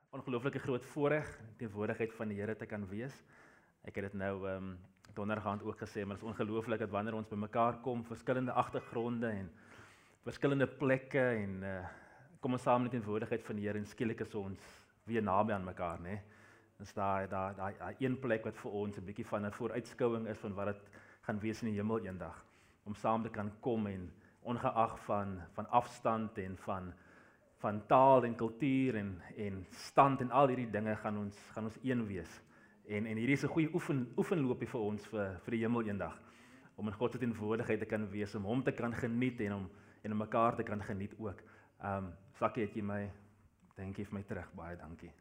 ongelooflike groot voorreg in teenwoordigheid van die Here te kan wees. Ek het dit nou dondergaand ook gesê, maar dit is ongelooflik dat wanneer ons bymekaar kom, verskillende agtergronde en verskillende plekke en kom ons saam in die teenwoordigheid van die Here en skielik is ons weer naby aan mekaar, né? Dis daai een plek wat vir ons 'n bietjie van 'n vooruitskouing is van wat dit gaan wees in die hemel eendag, om saam te kan kom en ongeag van afstand en van taal en kultuur en stand en al hierdie dinge gaan ons een wees. En hierdie is 'n goeie oefenloopie vir ons vir die hemel eendag, om in God se teenwoordigheid te kan wees, om hom te kan geniet en om mekaar te kan geniet ook. Sakkie, het jy my, dink jy vir my terug, baie dankie.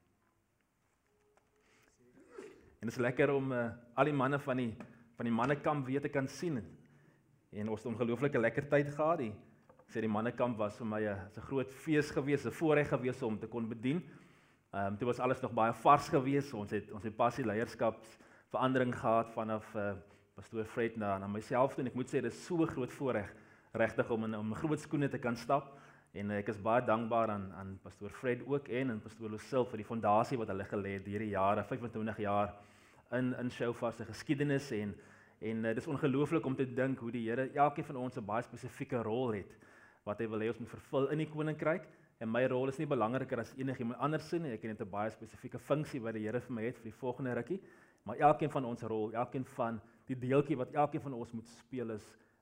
En dit is lekker om al die manne van die mannekamp weer te kan sien. En ons het 'n ongelooflike lekker tyd gehad. Die mannekamp was vir my 'n groot fees gewees, 'n voorreg gewees om te kon bedien. Toe was alles nog baie vars gewees. Ons het pas die leierskapsverandering gehad vanaf pastoor Fred na myself toe. En ek moet sê, dit is so 'n groot voorreg regtig om groot skoene te kan stap. En ek is baie dankbaar aan pastoor Fred ook en aan pastoor Lucille vir die fondasie wat hulle gelê het hierdie jare, 25 jaar in Shofar se geskiedenis en dit is ongelooflik om te dink hoe die Here elkeen van ons 'n baie spesifieke rol het wat hy wil hê ons moet vervul in die koninkryk. En my rol is nie belangriker as enigiemand anders nie. Ek het net 'n baie spesifieke funksie wat die Here vir my het vir die volgende rukkie. Maar elkeen van ons rol, elkeen van die deeltjie wat elkeen van ons moet speel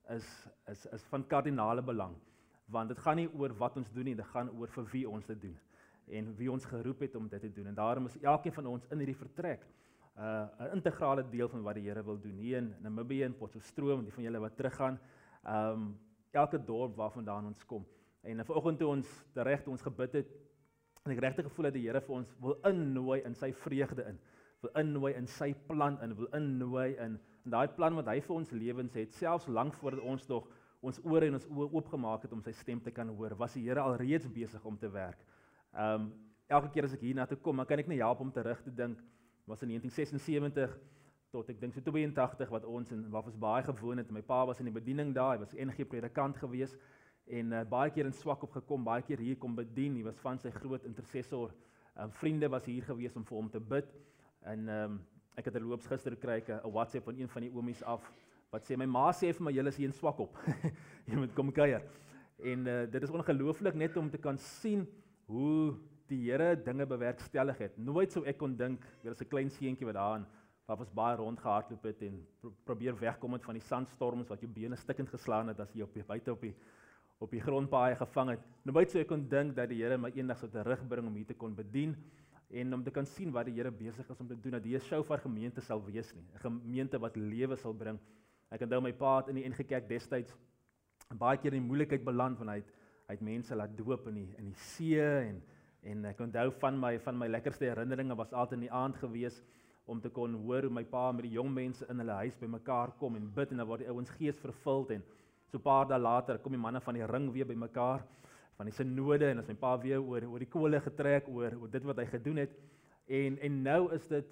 is van kardinale belang. Want dit gaan nie oor wat ons doen nie, dit gaan oor vir wie ons dit doen en wie ons geroep het om dit te doen. En daarom is elkeen van ons in hierdie vertrek 'n integrale deel van wat die Here wil doen hier in Namibië en Potchefstroom, die van julle wat teruggaan, elke dorp waarvandaan ons kom. En vanoggend toe ons gebid het, en ek regtig gevoel dat die Here vir ons wil innooi in sy vreugde in, wil innooi in sy plan in, wil innooi in daai plan wat hy vir ons lewens het, selfs lank voordat ons nog ons ore en ons oë oopgemaak het om sy stem te kan hoor, was die Here al reeds besig om te werk. Elke keer as ek hierna toe kom, dan kan ek nie help om terug te dink, was in 1976 tot ek dink so 82 wat ons baie gewoon het. My pa was in die bediening daar, hy was NG predikant gewees en baie keer in Swakop gekom, baie keer hier kom bedien. Hy was van sy groot intercessor. Vriende was hier gewees om vir hom te bid. En ek het 'n loops gister gekry, 'n WhatsApp van een van die oomies af wat sê my ma sê vir my julle is hier in Swakop. Jy moet kom kuier. En dit is ongelooflik net om te kan sien hoe die Here dinge bewerkstellig het. Nooit sou ek kon dink, daar is 'n klein seentjie wat daar waar ons baie rondgehardloop het en probeer wegkom het van die sandstorms wat jou bene stikkend geslaan het as jy buite op die grondpaaie gevang het. Nooit sou ek kon dink dat die Here my eendag sou terugbring om hier te kon bedien en om te kan sien wat die Here besig is om te doen, dat die Shofar gemeente sal wees nie, 'n gemeente wat lewe sal bring. Ek onthou my pa het in die NG Kerk destyds baie keer in die moeilikheid beland, want hy het mense laat doop in die see en ek onthou van my lekkerste herinneringe was altyd in die aand gewees om te kon hoor hoe my pa met die jong mense in hulle huis bymekaar kom en bid en dan word die ouens gees vervuld en so 'n paar dae later kom die manne van die ring weer bymekaar van die synode en as my pa weer oor die kole getrek oor dit wat hy gedoen het en nou is dit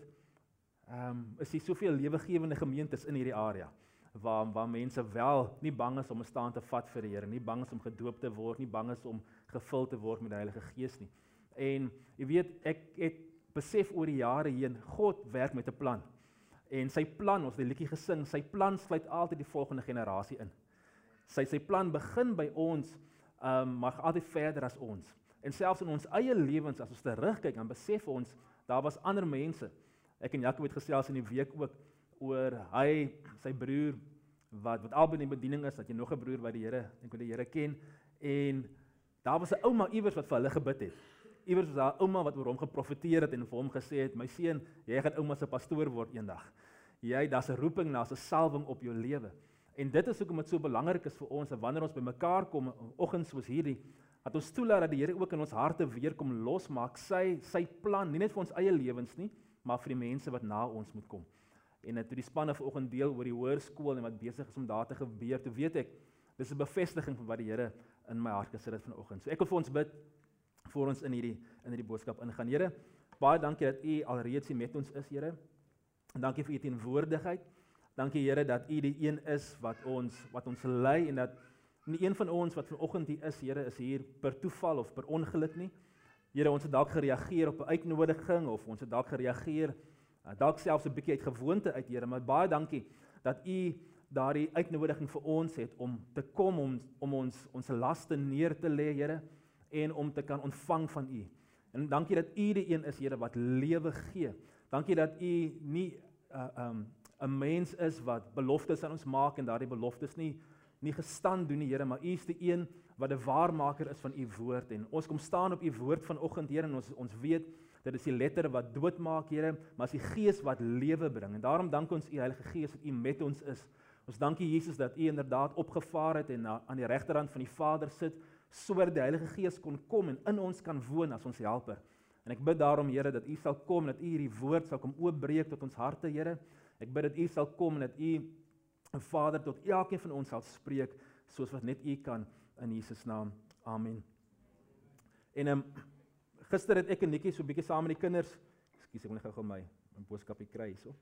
is hier soveel lewegewende gemeentes in hierdie area waar mense wel nie bang is om 'n staan te vat vir die Here, nie bang is om gedoop te word, nie bang is om gevul te word met die Heilige Gees nie. En jy weet, ek het besef oor die jare heen, God werk met 'n plan. En sy plan, ons het die liedjie gesing, sy plan sluit altyd die volgende generasie in. Sy plan begin by ons, maar gaan altyd verder as ons. En selfs in ons eie lewens, as ons terugkyk, dan besef ons, daar was ander mense. Ek en Jakob het gesels in die week ook oor sy broer wat albei in die bediening is, dat jy nog 'n broer wat die Here ken en daar was 'n ouma iewers wat vir hulle gebid het. Iewers was daar 'n ouma wat oor hom geprofeteer het en vir hom gesê het, my seun, jy gaan ouma se pastoor word eendag. Daar's 'n roeping, daar's 'n salwing op jou lewe. En dit is hoekom dit so belangrik is vir ons, en wanneer ons bymekaar kom, oggens soos hierdie, dat ons toelaat dat die Here ook in ons harte weer kom losmaak, sy plan, nie net vir ons eie lewens nie, maar vir die mense wat na ons moet kom. En toe die spanne vanoggend deel oor die hoërskool en wat besig is om daar te gebeur, toe weet ek, dis 'n bevestiging van wat die Here in my hart gesit het vanoggend. So ek wil vir ons bid, voor ons in hierdie boodskap ingaan. Here, baie dankie dat U alreeds hier met ons is, Here. En dankie vir U teenwoordigheid. Dankie, Here, dat U die een is wat ons lei en dat nie een van ons wat vanoggend hier is, Here, is hier per toeval of per ongeluk nie. Here, ons het dalk gereageer op 'n uitnodiging of ons het dalk gereageer dalk selfs 'n bietjie uit gewoonte uit, Here, maar baie dankie dat U daardie uitnodiging vir ons het om te kom om ons laste neer te lê, Here, en om te kan ontvang van U. En dankie dat U die een is, Here, wat lewe gee. Dankie dat U nie 'n mens is wat beloftes aan ons maak en daardie beloftes nie gestand doen nie, Here, maar U is die een wat 'n waarmaker is van U woord. En ons kom staan op U woord vanoggend, Here, en ons weet dit is die letter wat doodmaak, Here, maar is die Gees wat lewe bring. En daarom dank ons U Heilige Gees dat U met ons is. Ons dank U Jesus dat U inderdaad opgevaar het en aan die regterhand van die Vader sit, sodat die Heilige Gees kon kom en in ons kan woon as ons helper. En ek bid daarom, Here, dat U sal kom, dat U hierdie woord sal kom oopbreek tot ons harte, Here. Ek bid dat U sal kom en dat U, Vader, tot elkeen van ons sal spreek, soos wat net U kan, in Jesus naam. Amen. En gister het ek en Nikkie so 'n bietjie saam met die kinders, ekskuus, ek moet net gou my boodskapie kry hierso.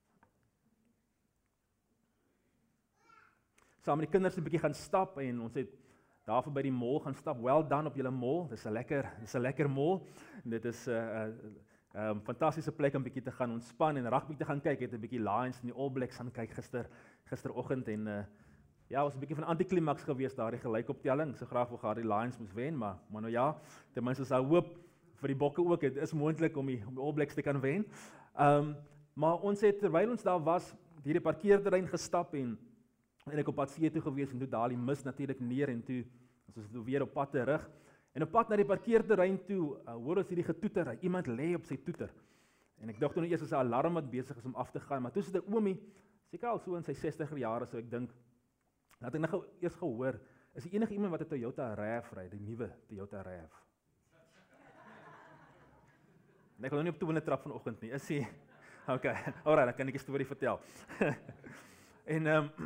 Saam met die kinders 'n bietjie gaan stap en ons het daar by die mall gaan stap. Well done op julle mall. Dis 'n lekker mall. En dit is 'n fantastiese plek om bietjie te gaan ontspan en rugby te gaan kyk. Het 'n bietjie Lions en die All Blacks gaan kyk gisteroggend en ja, was 'n bietjie van 'n antiklimaks geweest daardie gelykoptelling. So graag wou gehad die Lions moes wen, maar nou ja, ten minste sou hoop vir die bokke ook. Dit is moontlik om die All Blacks te kan wen. Maar ons het terwyl ons daar was, hierdie parkeerterrein gestap en ek op pad see toe gewees en toe daal die mis natuurlik neer en toe ons weer op pad terug. En op pad na die parkeerterrein toe, hoor ons hierdie getoeter. Iemand lê op sy toeter. En ek dink toe eers is 'n alarm wat besig is om af te gaan, maar toe sit 'n oomie, seker al so in sy 60er jare, so ek dink, dat ek nou eers gehoor, is die enige iemand wat 'n Toyota RAV ry, die nuwe Toyota RAV. En ek wil nou nie op toe in 'n trap vanoggend nie, is hy? Okay, alright, dan kan ek 'n storie vertel. En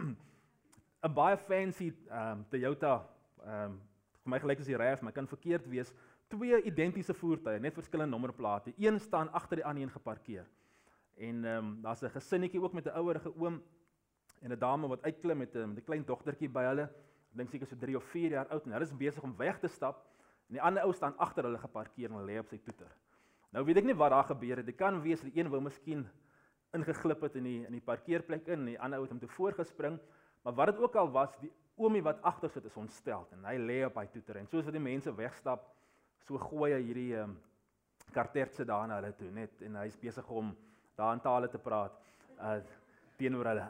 'n baie fancy Toyota, vir my gelyk is die RAV, maar kan verkeerd wees, 2 identiese voertuie, net verskillende nommerplate. Een staan agter die ander een geparkeer. En daar's 'n gesinnetjie ook met 'n ouerige oom en 'n dame wat uitklim met 'n klein dogtertjie by hulle. Ek dink seker so 3 of 4 jaar oud en hulle is besig om weg te stap en die ander ou staan agter hulle geparkeer en lê op sy toeter. Nou weet ek nie wat daar gebeur het. Dit kan wees die een wou miskien ingeglip het in die parkeerplek in en die ander ou het hom toe voorgespring. Maar wat dit ook al was, die oomie wat agter sit is ontstel en hy lê op hy toeter en soos wat die mense wegstap, so gooi hy hierdie kartertse daar na hulle toe net en hy's besig om daar in tale te praat teenoor hulle.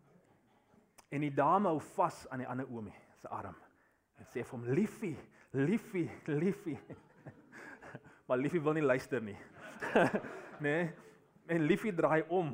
En die dame hou vas aan die ander oomie se arm en sê vir hom liefie. Maar liefie wil nie luister nie. Nee, en liefie draai om.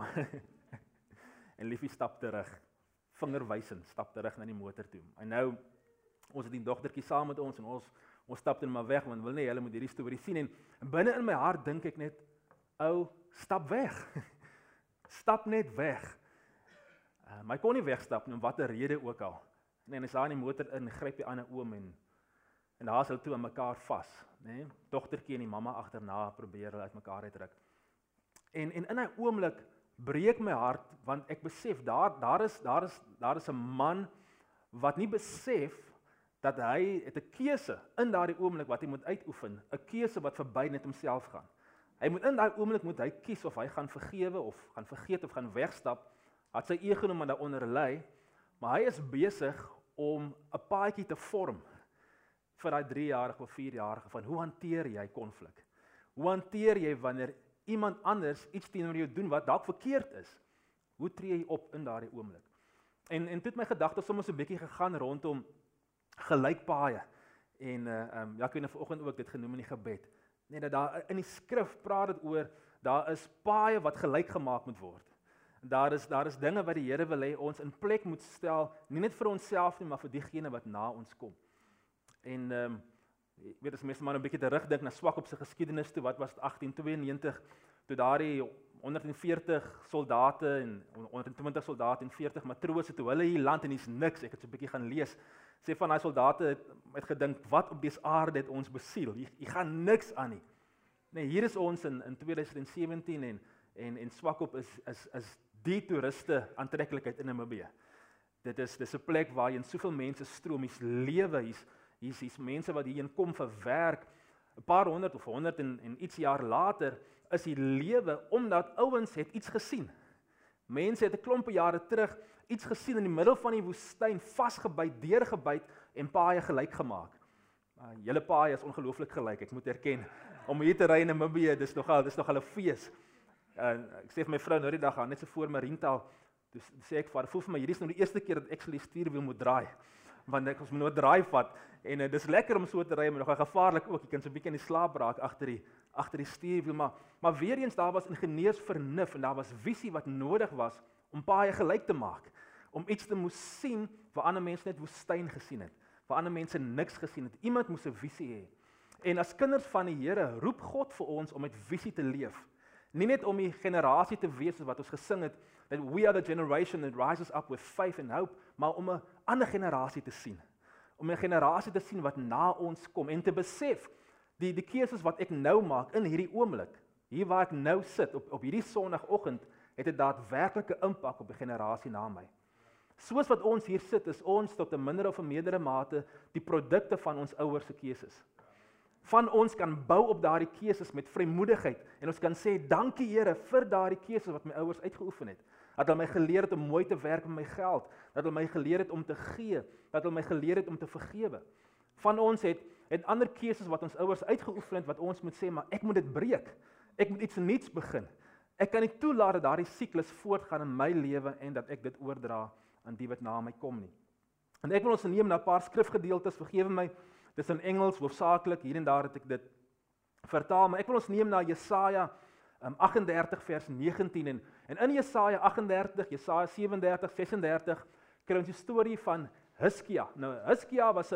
En liefie stap terug. Vingerwysend, stap terug na die motor toe. En nou, ons het die dogtertjie saam met ons en ons stap dan maar weg, want wil nie hulle moet hierdie storie sien en binne in my hart dink ek net, stap weg. Stap net weg. Maar ek kon nie wegstap nie, om watter rede ook al. Nee, en hy staan in die motor in, gryp die ander oom en daar is hulle toe aan mekaar vas, né? Dogtertjie en die mamma agterna probeer hulle uit mekaar uitruk. En in 'n oomblik breek my hart want ek besef daar is 'n man wat nie besef dat hy het 'n keuse in daardie oomblik wat hy moet uitoefen, 'n keuse wat verby net homself gaan. Hy moet in daai oomblik moet hy kies of hy gaan vergewe of gaan vergeet of gaan wegstap. Het sy ego genoem daaronder lê, maar hy is besig om 'n paadjie te vorm vir daai 3-jarige of 4-jarige van hoe hanteer jy konflik? Hoe hanteer jy wanneer iemand anders iets teenoor jou doen wat dalk verkeerd is? Hoe tree jy op in daardie oomblik? En toe het my gedagtes soms 'n bietjie gegaan rondom gelykpaaie. En ja, ek weet nou vanoggend ook dit genoem in die gebed. Nee, dat daar in die skrif praat dit oor daar is paaie wat gelyk gemaak moet word. Daar is dinge wat die Here wil hê ons in plek moet stel, nie net vir onsself nie, maar vir diegene wat na ons kom. En ek weet as mense maar 'n bietjie terugdink na Swakop se geskiedenis toe, wat was dit 1892 toe daardie 140 soldate en 120 soldate en 40 matrose toe hulle hier land en hier's niks. Ek het so 'n bietjie gaan lees. Sê van daai soldate het gedink, wat op dese aarde het ons besiel? Hier gaan niks aan nie. Nee, hier is ons in 2017 en Swakop is die toeriste aantreklikheid in Namibië. Dis 'n plek waar jy in soveel mense stroom, hier's lewe, hier's mense wat hierheen kom vir werk, 'n paar honderd of 100 en iets jaar later is die lewe omdat ouens het iets gesien. Mense het 'n klompe jare terug iets gesien in die middel van die woestyn, vasgebyt, deurgebyt en paaie gelyk gemaak. Julle paaie is ongelooflik gelyk, ek moet erken. Om hier te ry in Namibië, dis nogal 'n fees. Ek sê vir my vrou nou die dag, net so voor Mariental, toe sê ek vir haar, voel vir my, hierdie is nou die eerste keer dat ek die stuurwiel moet draai. Want ons moet nou draai vat, en dis lekker om so te ry, maar nogal gevaarlik ook, jy kan so 'n bietjie in die slaap raak agter die stuurwiel, maar weer eens, daar was ingenieursvernuf, en daar was visie wat nodig was, om paaie gelyk te maak, om iets te moes sien, waar ander mense net woestyn gesien het, waar ander mense niks gesien het, iemand moes 'n visie hê, en as kinders van die Here, roep God vir ons om met visie te leef, nie net om die generasie te wees wat ons gesing het, that we are the generation that rises up with faith and hope, maar om 'n ander generasie te sien. Om 'n generasie te sien wat na ons kom en te besef die keuses wat ek nou maak in hierdie oomblik, hier waar ek nou sit op hierdie Sondagoggend, het 'n daadwerklike impak op die generasie na my. Soos wat ons hier sit, is ons tot 'n minder of 'n meerdere mate die produkte van ons ouers se keuses. Van ons kan bou op daardie keuses met vrymoedigheid en ons kan sê dankie Here vir daardie keuses wat my ouers uitgeoefen het. Dat hulle my geleer het om mooi te werk met my geld, dat hulle my geleer het om te gee, dat hulle my geleer het om te vergewe. Van ons het ander keuses wat ons ouers uitgeoefen het wat ons moet sê, maar ek moet dit breek. Ek moet iets nuuts begin. Ek kan nie toelaat dat daardie siklus voortgaan in my lewe en dat ek dit oordra aan die wat na my kom nie. En ek wil ons neem na 'n paar skrifgedeeltes, vergewe my, dis in Engels hoofsaaklik, hier en daar het ek dit vertaal, maar ek wil ons neem na Jesaja 38 vers 19 en in Jesaja 38, Jesaja 37, 36 kry ons die storie van Hizkia. Nou Hizkia was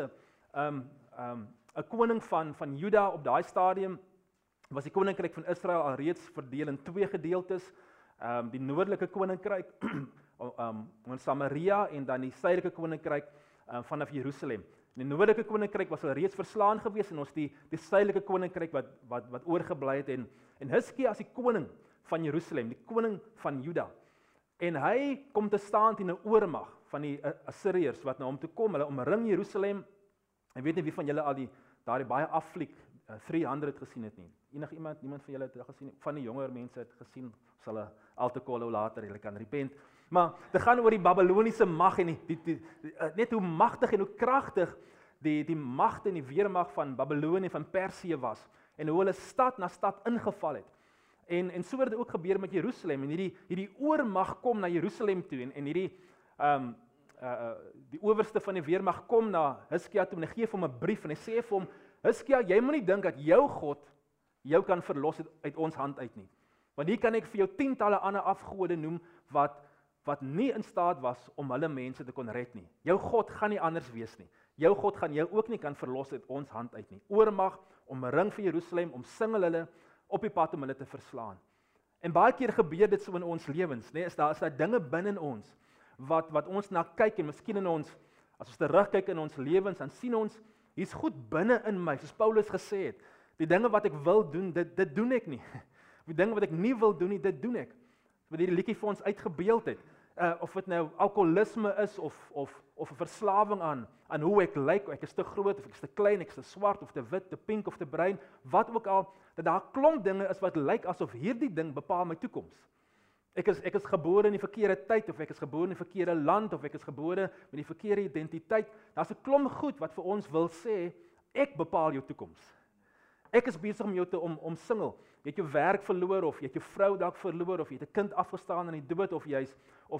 'n koning van Juda op daai stadium, was die koninkryk van Israel alreeds verdeel in twee gedeeltes, die noordelike koninkryk van Samaria en dan die suidelike koninkryk vanaf Jerusalem. Die noordelike koninkryk was al reeds verslaan gewees en ons die suidelike koninkryk wat oorgebly het en Hizkia as die koning van Jerusalem, die koning van Juda. En hy kom te staan teen 'n oormag van die Assiriërs wat na hom toe kom. Hulle omring Jerusalem. Ek weet nie wie van julle al daardie baie affliek 300 gesien het nie. Niemand van julle het dit gesien nie. Van die jonger mense het gesien, sal hulle altekool later, julle kan repent. Maar dit gaan oor die Babiloniese mag en net hoe magtig en hoe kragtig die magte en die weermag van Babilonië van Persië was en hoe hulle stad na stad ingeval het. En so het dit ook gebeur met Jerusalem en hierdie oormag kom na Jerusalem toe en hierdie die owerste van die weermag kom na Hizkia toe en hy gee vir hom 'n brief en hy sê vir hom, Hizkia, jy moenie dink dat jou God jou kan verlos uit ons hand uit nie. Want hier kan ek vir jou tientalle ander afgode noem wat nie in staat was om hulle mense te kon red nie. Jou God gaan nie anders wees nie. Jou God gaan jou ook nie kan verlos uit ons hand uit nie. Oormag, omring vir Jerusalem, omsingel hulle op die pad om hulle te verslaan. En baie keer gebeur dit so in ons lewens, né? Is daar dinge binne in ons wat ons na kyk en miskien in ons, as ons terugkyk in ons lewens, dan sien ons, hier's goed binne in my, soos Paulus gesê het. Die dinge wat ek wil doen, dit doen ek nie. Die dinge wat ek nie wil doen nie, dit doen ek. Wat hierdie liedjie vir ons uitgebeeld het. Of dit nou alkoholisme is of 'n verslawing aan hoe ek lyk, ek is te groot of ek is te klein, ek is te swart of te wit, te pink of te bruin, wat ook al, dat daar 'n klomp dinge is wat lyk asof hierdie ding bepaal my toekoms. Ek is gebore in die verkeerde tyd of ek is gebore in die verkeerde land of ek is gebore met die verkeerde identiteit. Daar's 'n klomp goed wat vir ons wil sê ek bepaal jou toekoms. Ek is besig om jou te omsingel. Jy het jou werk verloor of jy het jou vrou dalk verloor of jy het 'n kind afgestaan aan die dood of jy's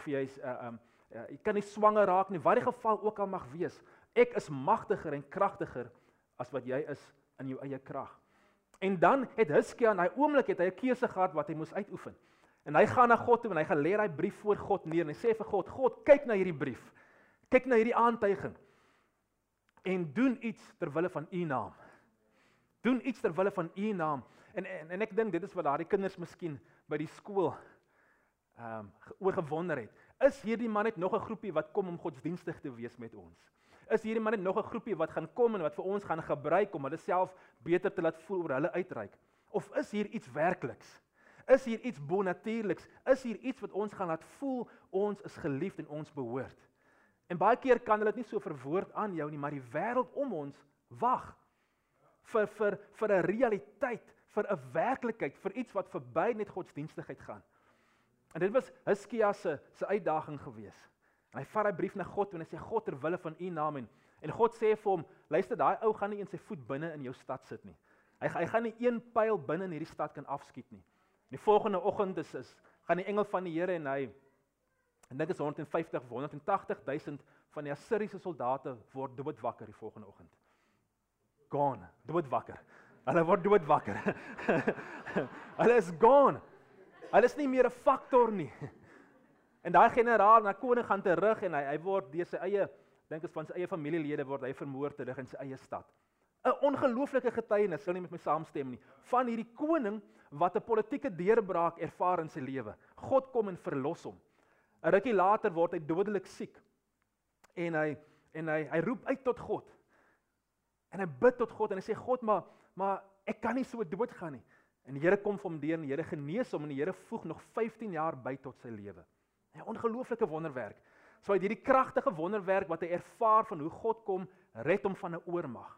jy kan nie swanger raak nie, wat die geval ook al mag wees. Ek is magtiger en kragtiger as wat jy is in jou eie krag. En dan het Hizkia in daai oomblik het hy 'n keuse gehad wat hy moes uitoefen. En hy gaan na God toe en hy gaan lê daai brief voor God neer en hy sê vir God, kyk na hierdie brief. Kyk na hierdie aantuiging. En doen iets ter wille van u naam. Doen iets ter wille van u naam. En ek dink dit is wat daardie kinders miskien by die skool oor gewonder het. Is hierdie man net nog 'n groepie wat kom om godsdienstig te wees met ons? Is hierdie man net nog 'n groepie wat gaan kom en wat vir ons gaan gebruik om hulle self beter te laat voel oor hulle uitreik? Of is hier iets werkliks? Is hier iets bonatuurliks? Is hier iets wat ons gaan laat voel ons is geliefd en ons behoort? En baie keer kan hulle dit nie so verwoord aan jou nie, maar die wêreld om ons wag vir 'n realiteit, vir 'n werklikheid, vir iets wat verby net godsdienstigheid gaan. En dit was Hizkia se uitdaging gewees. En hy vat daai brief na God en hy sê, God, ter wille van U naam, en God sê vir hom, luister, daai ou gaan nie in sy voet binne in jou stad sit nie. Hy gaan nie een pyl binne in hierdie stad kan afskiet nie. Die volgende oggend gaan die engel van die Here en hy, en dit is 180.000 van die Assiriese soldate word doodwakker die volgende oggend. Gone, doodwakker. Hulle word doodwakker. Hulle is gone. Hulle is nie meer 'n faktor nie. En daai generaal, na koning gaan terug en hy word deur sy eie, dink is van sy eie familielede word hy vermoor terug in sy eie stad. 'n Ongelooflike getuienis, sal nie met my saamstem nie, van hierdie koning wat 'n politieke deurbraak ervaar in sy lewe. God kom en verlos hom. 'n Rukkie later word hy dodelik siek. En hy roep uit tot God. En hy bid tot God en hy sê, God, maar ek kan nie so doodgaan nie. En die Here kom vir hom deur en die Here genees hom en die Here voeg nog 15 jaar by tot sy lewe. 'n Ongelooflike wonderwerk. So uit hierdie kragtige wonderwerk wat hy ervaar van hoe God kom, red hom van 'n oormag.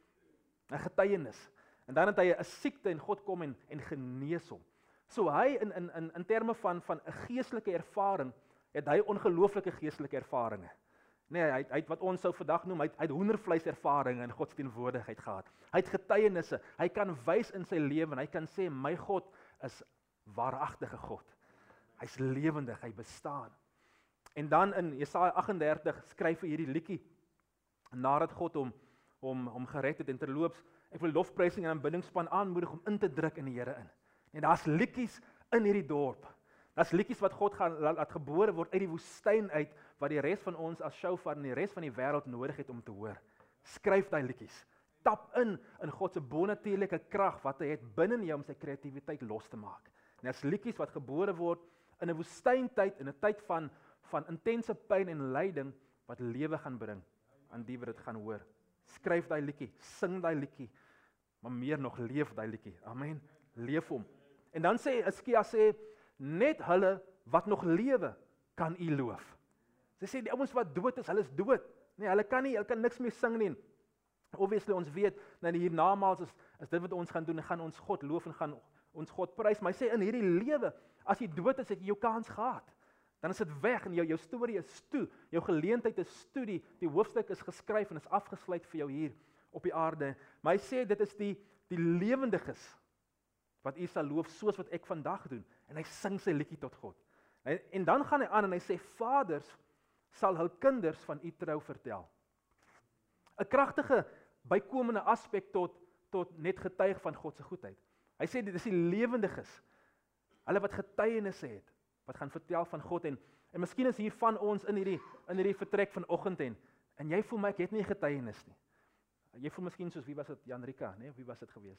'n Getuienis. En dan het hy 'n siekte en God kom en genees hom. So hy in terme van 'n geestelike ervaring, het hy ongelooflike geestelike ervarings. Nee, hy het wat ons sou vandag noem, hy het hoendervleis ervaring in God se teenwoordigheid gehad. Hy het getuienisse, hy kan wys in sy lewe en hy kan sê, my God is waaragtige God. Hy's lewendig, hy bestaan. En dan in Jesaja 38 skryf hy hierdie liedjie, nadat God hom gered het en terloops, ek wil lofprysing en aanbiddingspan aanmoedig om in te druk in die Here in. En daar's liedjies in hierdie dorp. Daar's liedjies wat God gaan laat gebore word uit die woestyn uit, wat die res van ons as shofar en die res van die wêreld nodig het om te hoor. Skryf daai liedjies. Tap in God se bonatuurlike krag wat hy het binne in jou om sy kreatiwiteit los te maak. En daar's liedjies wat gebore word in 'n woestyntyd, in 'n tyd van intense pyn en lyding wat lewe gaan bring aan die wat dit gaan hoor. Skryf daai liedjie, sing daai liedjie, maar meer nog leef daai liedjie. Amen. Leef hom. En dan sê Hizkia net hulle wat nog lewe kan U loof. Sy sê die ouens wat dood is, hulle is dood. Nee, hulle kan niks meer sing nie. Obviously ons weet dat die hiernamaals is dit wat ons gaan doen, en gaan ons God loof en gaan ons God prys, maar hy sê in hierdie lewe, as jy dood is, het jy jou kans gehad. Dan is dit weg en jou storie is toe, jou geleentheid is toe, die hoofstuk is geskryf en is afgesluit vir jou hier op die aarde. Maar hy sê dit is die lewendiges wat U sal loof soos wat ek vandag doen. En hy sing sy liedjie tot God. En dan gaan hy aan en hy sê vaders sal hul kinders van U trou vertel. 'n Kragtige bykomende aspek tot net getuig van God se goedheid. Hy sê dit is die lewendiges, hulle wat getuienisse het, wat gaan vertel van God en miskien is hier van ons in hierdie vertrek vanoggend en jy voel my ek het nie getuienis nie. Jy voel miskien soos wie was dit, Jan Rika, nee, wie was dit gewees?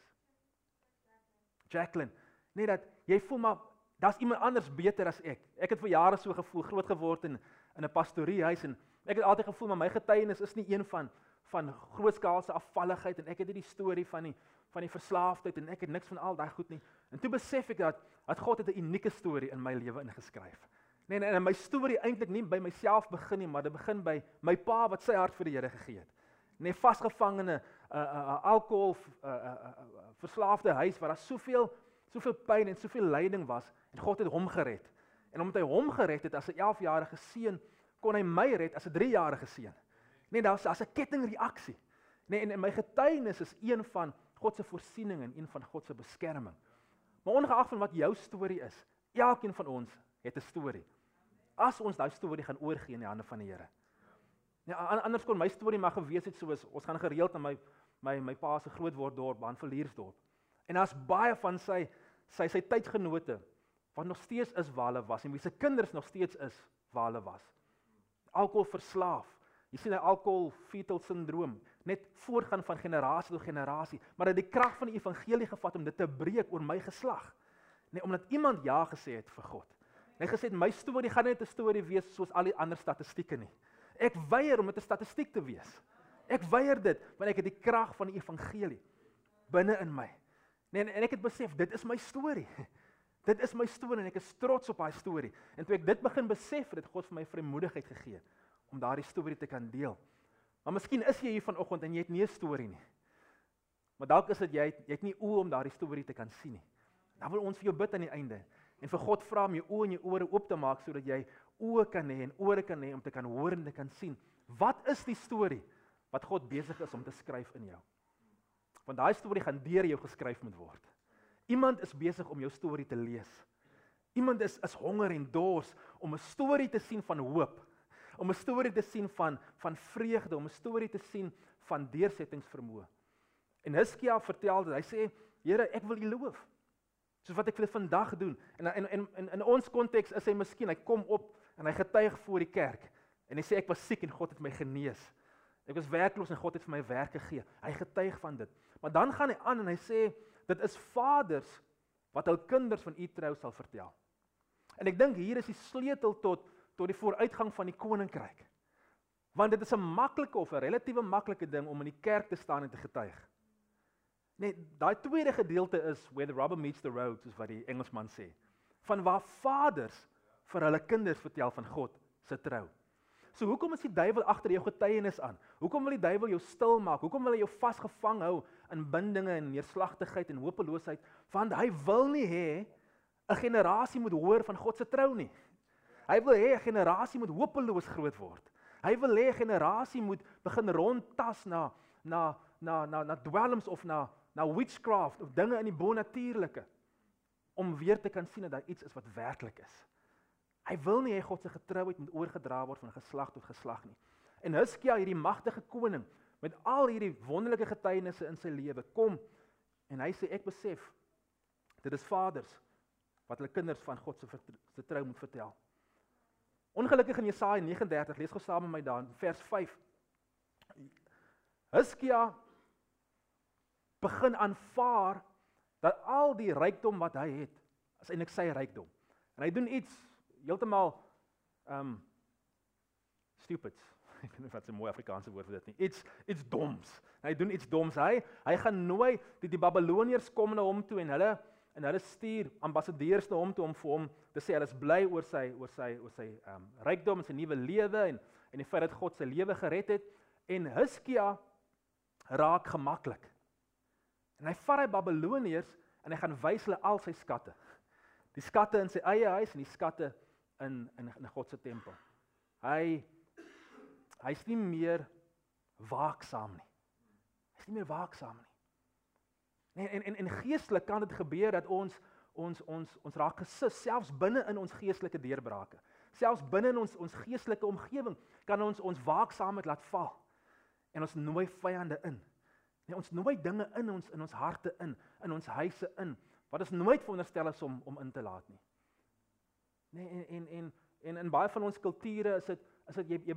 Jacqueline. Nee, dat jy voel maar daar's iemand anders beter as ek. Ek het vir jare so gevoel, groot geword in 'n pastoriehuis en ek het altyd gevoel maar my getuienis is nie een van grootskaalse afvalligheid en ek het nie die storie van die verslaafdheid en ek het niks van al daai goed nie. En toe besef ek dat God het 'n unieke storie in my lewe ingeskryf. Nee, en my storie eintlik nie by myself begin nie, maar dit begin by my pa wat sy hart vir die Here gegee het. Nee, vasgevangene, alkohol verslaafde huis waar daar soveel pyn en soveel lyding was en God het hom gered. En omdat hy hom gered het as 'n 11-jarige seun, kon hy my red as 'n 3-jarige seun. Nee, daar's 'n kettingreaksie. Nee, en my getuienis is een van God se voorsiening en een van God se beskerming. Maar ongeag van wat jou storie is, elkeen van ons het 'n storie. As ons daai storie gaan oorgee in die hande van die Here. Ja, anders kon my storie maar gewees het soos ons gaan gereeld na my pa se grootword dorp, Banvilliersdorp. En daar's baie van sy tydgenote wat nog steeds is waar hulle was en wie se kinders nog steeds is waar hulle was. Alkohol verslaaf. Jy sien 'n alkohol fetal syndroom, net voortgaan van generasie tot generasie, maar dit die krag van die evangelie gevat om dit te breek oor my geslag. Nee, omdat iemand ja gesê het vir God. Hy gesê my storie gaan net 'n storie wees soos al die ander statistieke nie. Ek weier om dit 'n statistiek te wees. Ek weier dit want ek het die krag van die evangelie binne in my. Nee, en ek het besef dit is my storie. Dit is my storie en ek is trots op daai storie. En toe ek dit begin besef, het God vir my vrymoedigheid gegee om daardie storie te kan deel. Maar miskien is jy hier vanoggend en jy het nie 'n storie nie. Maar dalk is dit jy het nie oë om daardie storie te kan sien nie. Dan wil ons vir jou bid aan die einde en vir God vra om jou oë en jou ore oop te maak sodat jy oë kan hê en ore kan hê om te kan hoor en te kan sien. Wat is die storie wat God besig is om te skryf in jou? Want daai storie gaan deur jou geskryf moet word. Iemand is besig om jou storie te lees. Iemand is honger en dors om 'n storie te sien van hoop, om 'n storie te sien van vreugde, om 'n storie te sien van deursettingsvermoë. En Hizkia vertel dit, hy sê, Here, ek wil U loof, soos wat ek vir vandag doen. En in ons konteks is hy miskien, hy kom op en hy getuig voor die kerk, en hy sê, ek was siek en God het my genees. Ek was werkloos en God het vir my werk gegee. Hy getuig van dit. Maar dan gaan hy aan en hy sê, dit is vaders wat hul kinders van U trou sal vertel. En ek dink hier is die sleutel tot die vooruitgang van die koninkryk. Want dit is 'n maklike of 'n relatiewe maklike ding om in die kerk te staan en te getuig. Nee, daai tweede gedeelte is where the rubber meets the road, soos wat die Engelsman sê. Van waar vaders vir hulle kinders vertel van God se trou. So hoekom is die duiwel agter jou getuienis aan? Hoekom wil die duiwel jou stil maak? Hoekom wil hy jou vasgevang hou in bindinge en neerslagtigheid en hopeloosheid? Want hy wil nie hê 'n generasie moet hoor van God se trou nie. Hy wil hê 'n generasie moet hopeloos groot word. Hy wil hê 'n generasie moet begin rondtas na dwelms of na witchcraft of dinge in die bonatuurlike om weer te kan sien dat daar iets is wat werklik is. Hy wil nie hê God se getrouheid moet oorgedra word van geslag tot geslag nie. En Hizkia, hierdie magtige koning met al hierdie wonderlike getuienisse in sy lewe kom en hy sê ek besef dit is vaders wat hulle kinders van God se trou moet vertel. Ongelukkig in Jesaja 39, lees gou saam met my daar in vers 5. Hizkia begin aanvaar dat al die rykdom wat hy het, is eintlik sy rykdom. En hy doen iets heeltemal stupids. Ek weet nie wat 'n mooi Afrikaanse woord vir dit nie. Iets doms. Hy doen iets doms. Hy gaan nooi die Babiloniërs kom na hom toe en hulle stuur ambassadeurs na hom toe om vir hom te sê hulle is bly oor sy rykdom en sy nuwe lewe en die feit dat God sy lewe gered het. En Hizkia raak gemaklik. En hy vat die Babiloniërs en hy gaan wys hulle al sy skatte. Die skatte in sy eie huis en die skatte in God se tempel. Hy's nie meer waaksaam nie. Hy's nie meer waaksaam nie. Nee, en geestelik kan dit gebeur dat ons raak gesis, selfs binne in ons geestelike deurbrake. Selfs binne in ons geestelike omgewing kan ons waaksaamheid laat val. En ons nooi vyande in. Nee, ons nooi dinge in ons harte in ons huise in, wat ons nooit veronderstel is om in te laat nie. Nee, en in baie van ons kulture is dit jy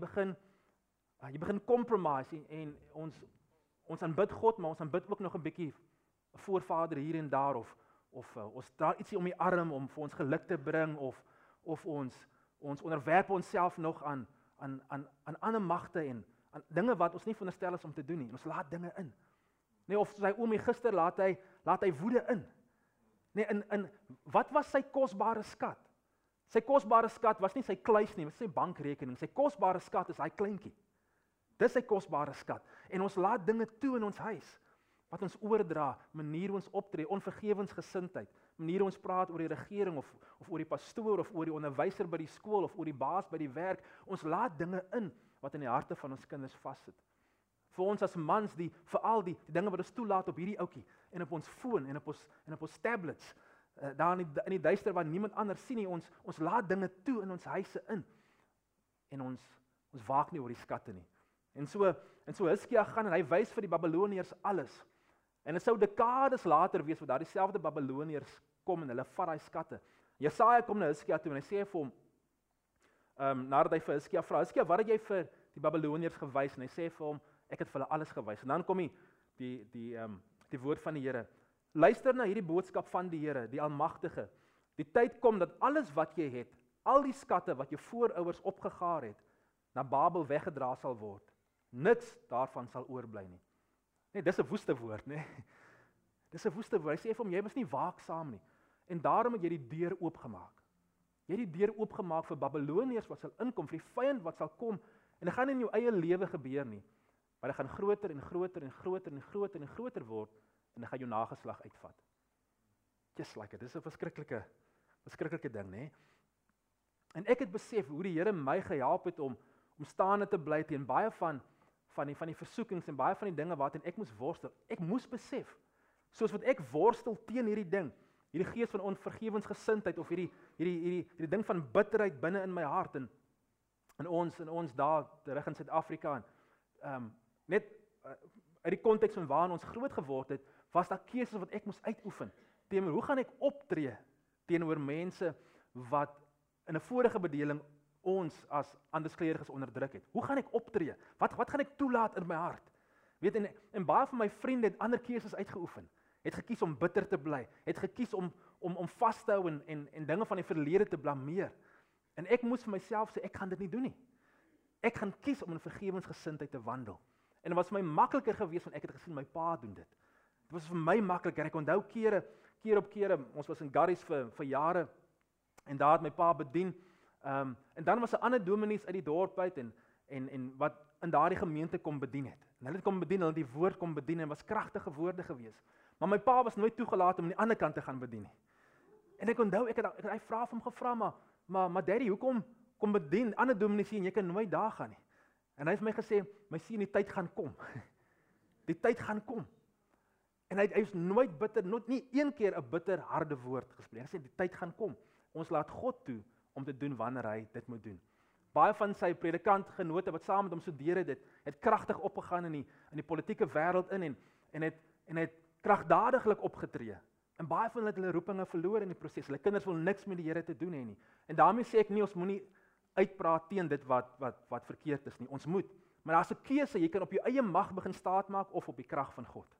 begin compromise en ons aanbid God, maar ons aanbid ook nog 'n bietjie 'n voorvader hier en daar of ons dra ietsie om die arm om vir ons geluk te bring of ons onderwerp onsself nog aan ander magte en aan dinge wat ons nie veronderstel is om te doen nie. Ons laat dinge in. Nee, of soos hy oomie gister laat hy woede in. Nee, in wat was sy kosbare skat? Sy kosbare skat was nie sy kluis nie, dit was sy bankrekening. Sy kosbare skat is hy kleintjie. Dis sy kosbare skat. En ons laat dinge toe in ons huis wat ons oordra, manier ons optree, onvergewensgesindheid, manier ons praat oor die regering of oor die pastoor of oor die onderwyser by die skool of oor die baas by die werk. Ons laat dinge in wat in die harte van ons kinders vassit. Vir ons as mans veral die dinge wat ons toelaat op hierdie ouetjie en op ons foon en op ons tablets, daar in die duister waar niemand anders sien nie, ons laat dinge toe in ons huise in. En ons waak nie oor die skatte nie. En so Hizkia gaan en hy wys vir die Babiloniërs alles. En dit sou dekades later wees wat daardie selfde Babiloniërs kom en hulle vat daai skatte. Jesaja kom na Hizkia toe en hy sê vir hom, nadat hy vir Hizkia vra, Hizkia, wat het jy vir die Babiloniërs gewys? En hy sê vir hom, ek het vir hulle alles gewys. En dan kom die woord van die Here. Luister na hierdie boodskap van die Here, die Almagtige. Die tyd kom dat alles wat jy het, al die skatte wat jou voorouers opgegaar het, na Babel weggedra sal word. Niks daarvan sal oorbly nie. Nee, dis 'n woeste woord, nee. Dis 'n woeste woord. Hy sê vir hom, jy was nie waaksaam nie. En daarom het jy die deur oopgemaak. Jy het die deur oopgemaak vir Babiloniërs wat sal inkom, vir die vyand wat sal kom. En dit gaan nie in jou eie lewe gebeur nie, maar dit gaan groter en groter en groter en groter en groter word en ek gaan jou nageslag uitvat. Just like it. Dis 'n verskriklike ding, né? En ek het besef hoe die Here my gehelp het om staande te bly teen baie van die versoekings en baie van die dinge waarin ek moes worstel. Ek moes besef, soos wat ek worstel teen hierdie ding, hierdie gees van onvergewensgesindheid of hierdie ding van bitterheid binne in my hart en ons daar terug in Suid-Afrika en net uit die konteks van waarin ons groot geword het, was daar keuses wat ek moes uitoefen. Teenoor hoe gaan ek optree teenoor mense wat in 'n vorige bedeling ons as anderskleuriges onderdruk het? Hoe gaan ek optree? Wat gaan ek toelaat in my hart? Weet en baie van my vriende het ander keuses uitgeoefen. Het gekies om bitter te bly, het gekies om vas te hou en dinge van die verlede te blameer. En ek moes vir myself sê, ek gaan dit nie doen nie. Ek gaan kies om in vergewensgesindheid te wandel. En dit was vir my makliker geweest want ek het gesien my pa doen dit. Dit was vir my makliker. Ek onthou keer op keer, ons was in Garries vir jare en daar het my pa bedien. En dan was 'n ander dominees uit die dorp uit en wat in daardie gemeente kom bedien het. En hulle het kom bedien, hulle het die woord kom bedien en was kragtige woorde geweest. Maar my pa was nooit toegelaat om aan die ander kant te gaan bedien nie. En ek onthou ek het hy vra vir hom gevra, maar daddy, hoekom kom bedien ander dominees en jy kan nooit daar gaan nie? En hy het vir my gesê, my seun, die tyd gaan kom. Die tyd gaan kom. En hy is nooit bitter, nie een keer 'n bitter harde woord gespreek. Hy sê die tyd gaan kom. Ons laat God toe om te doen wanneer hy dit moet doen. Baie van sy predikantgenote wat saam met hom studeer het kragtig opgegaan in die politieke wêreld en het kragdadiglik opgetree. En baie van hulle roepinge verloor in die proses. Hulle kinders wil niks met die Here te doen hê nie. En daarmee sê ek nie ons moenie uitpraat teen dit wat verkeerd is nie. Ons moet. Maar daar's 'n keuse, jy kan op jou eie mag begin staat maak of op die krag van God.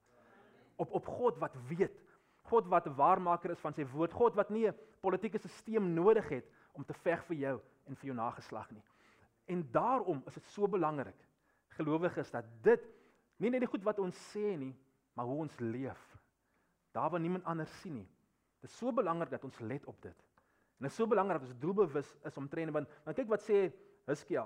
Op God wat weet. God wat 'n waarmaker is van sy woord. God wat nie 'n politieke stelsel nodig het om te veg vir jou en vir jou nageslag nie. En daarom is dit so belangrik, gelowiges, dat dit nie net die goed wat ons sê nie, maar hoe ons leef. Daar waar niemand anders sien nie. Dit is so belangrik dat ons let op dit. En dit is so belangrik dat ons doelbewus is omtrent, want kyk wat sê Hizkia,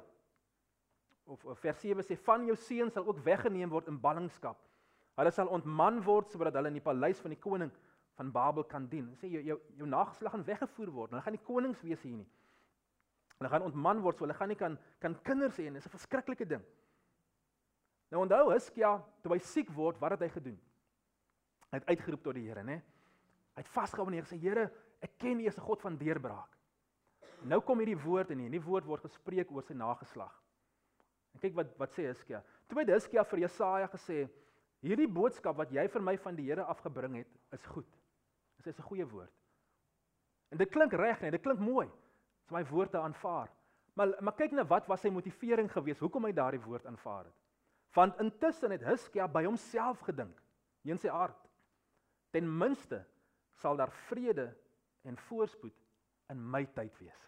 of vers 7 sê, van jou seuns sal ook weggeneem word in ballingskap. Hulle sal ontman word, sodat hulle in die paleis van die koning van Babel kan dien. Hy sê, jou nageslag gaan weggevoer word, hulle gaan nie konings wees hier nie. Hulle gaan ontman word, so hulle gaan nie kan kinders hê, en dit is 'n verskriklike ding. Nou onthou, Hizkia, toe hy siek word, wat het hy gedoen? Hy het uitgeroep tot die Here, né? Hy het vasgehou en hy gesê, Here, ek ken U as 'n God van deurbraak. En nou kom hierdie woord in die woord word gespreek oor sy nageslag. En kyk wat sê Hizkia. Toe het Hizkia vir Jesaja gesê, hierdie boodskap wat jy vir my van die Here afgebring het, is goed. Dit is 'n goeie woord. En dit klink reg, nee, dit klink mooi. Dis my woord te aanvaar. Maar kyk na wat was sy motivering geweest, hoekom hy daardie woord aanvaar het. Want intussen het Hizkia by homself gedink, in sy hart. Ten minste sal daar vrede en voorspoed in my tyd wees.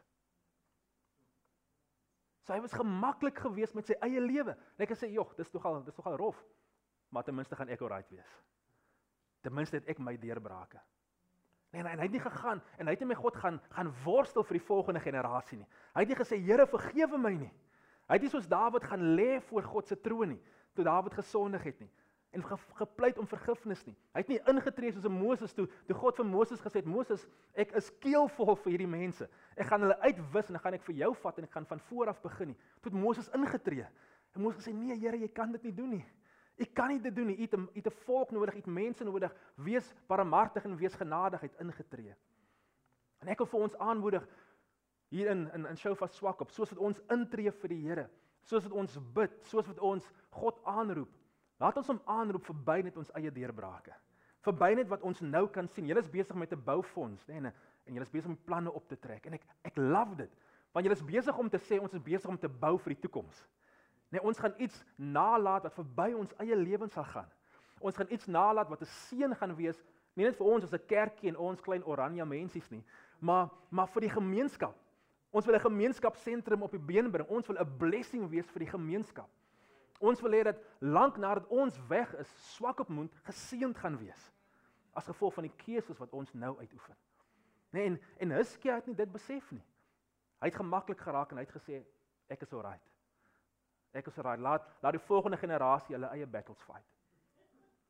So hy was gemaklik geweest met sy eie lewe. En ek het gesê, "Jog, dis nogal rof, maar ten minste gaan ek alright wees. Ten minste het ek my deurbrake." Nee, en hy het nie gegaan en hy het nie met God gaan worstel vir die volgende generasie nie. Hy het nie gesê, "Here, vergewe my nie." Hy het nie soos Dawid gaan lê voor God se troon nie, toe Dawid gesondig het nie. En gepleit om vergifnis nie. Hy het nie ingetree soos 'n Moses toe God vir Moses gesê het, "Moses, ek is keelvol vir hierdie mense. Ek gaan hulle uitwis en dan gaan ek vir jou vat en ek gaan van voor af begin nie." Toe het Moses ingetree. En Moses gesê, "Nee, Here, jy kan dit nie doen nie. U kan nie dit doen nie. U het 'n volk nodig, u het mense nodig. Wees barmhartig en wees genadig," het ingetree. En ek wil vir ons aanmoedig hier in Shofar Swakop, soos wat ons intree vir die Here, soos wat ons bid, soos wat ons God aanroep. Laat ons hom aanroep verby net ons eie deurbrake. Verby net wat ons nou kan sien. Julle is besig met 'n boufonds, nee, en julle is besig om planne op te trek. En ek love dit, want julle is besig om te sê ons is besig om te bou vir die toekoms. Nee, ons gaan iets nalat wat verby ons eie lewens sal gaan. Ons gaan iets nalat wat 'n seën gaan wees, nie net vir ons as 'n kerkie en ons klein oranje mensies nie, maar vir die gemeenskap. Ons wil 'n gemeenskapsentrum op die been bring. Ons wil 'n blessing wees vir die gemeenskap. Ons wil hê dat lank nadat ons weg is, Swakopmund geseënd gaan wees as gevolg van die keuses wat ons nou uitoefen. Nee, en Hizkia het nie dit besef nie. Hy het gemaklik geraak en hy het gesê, "Ek is alright. Ek is alright. Laat die volgende generasie hulle eie battles fight."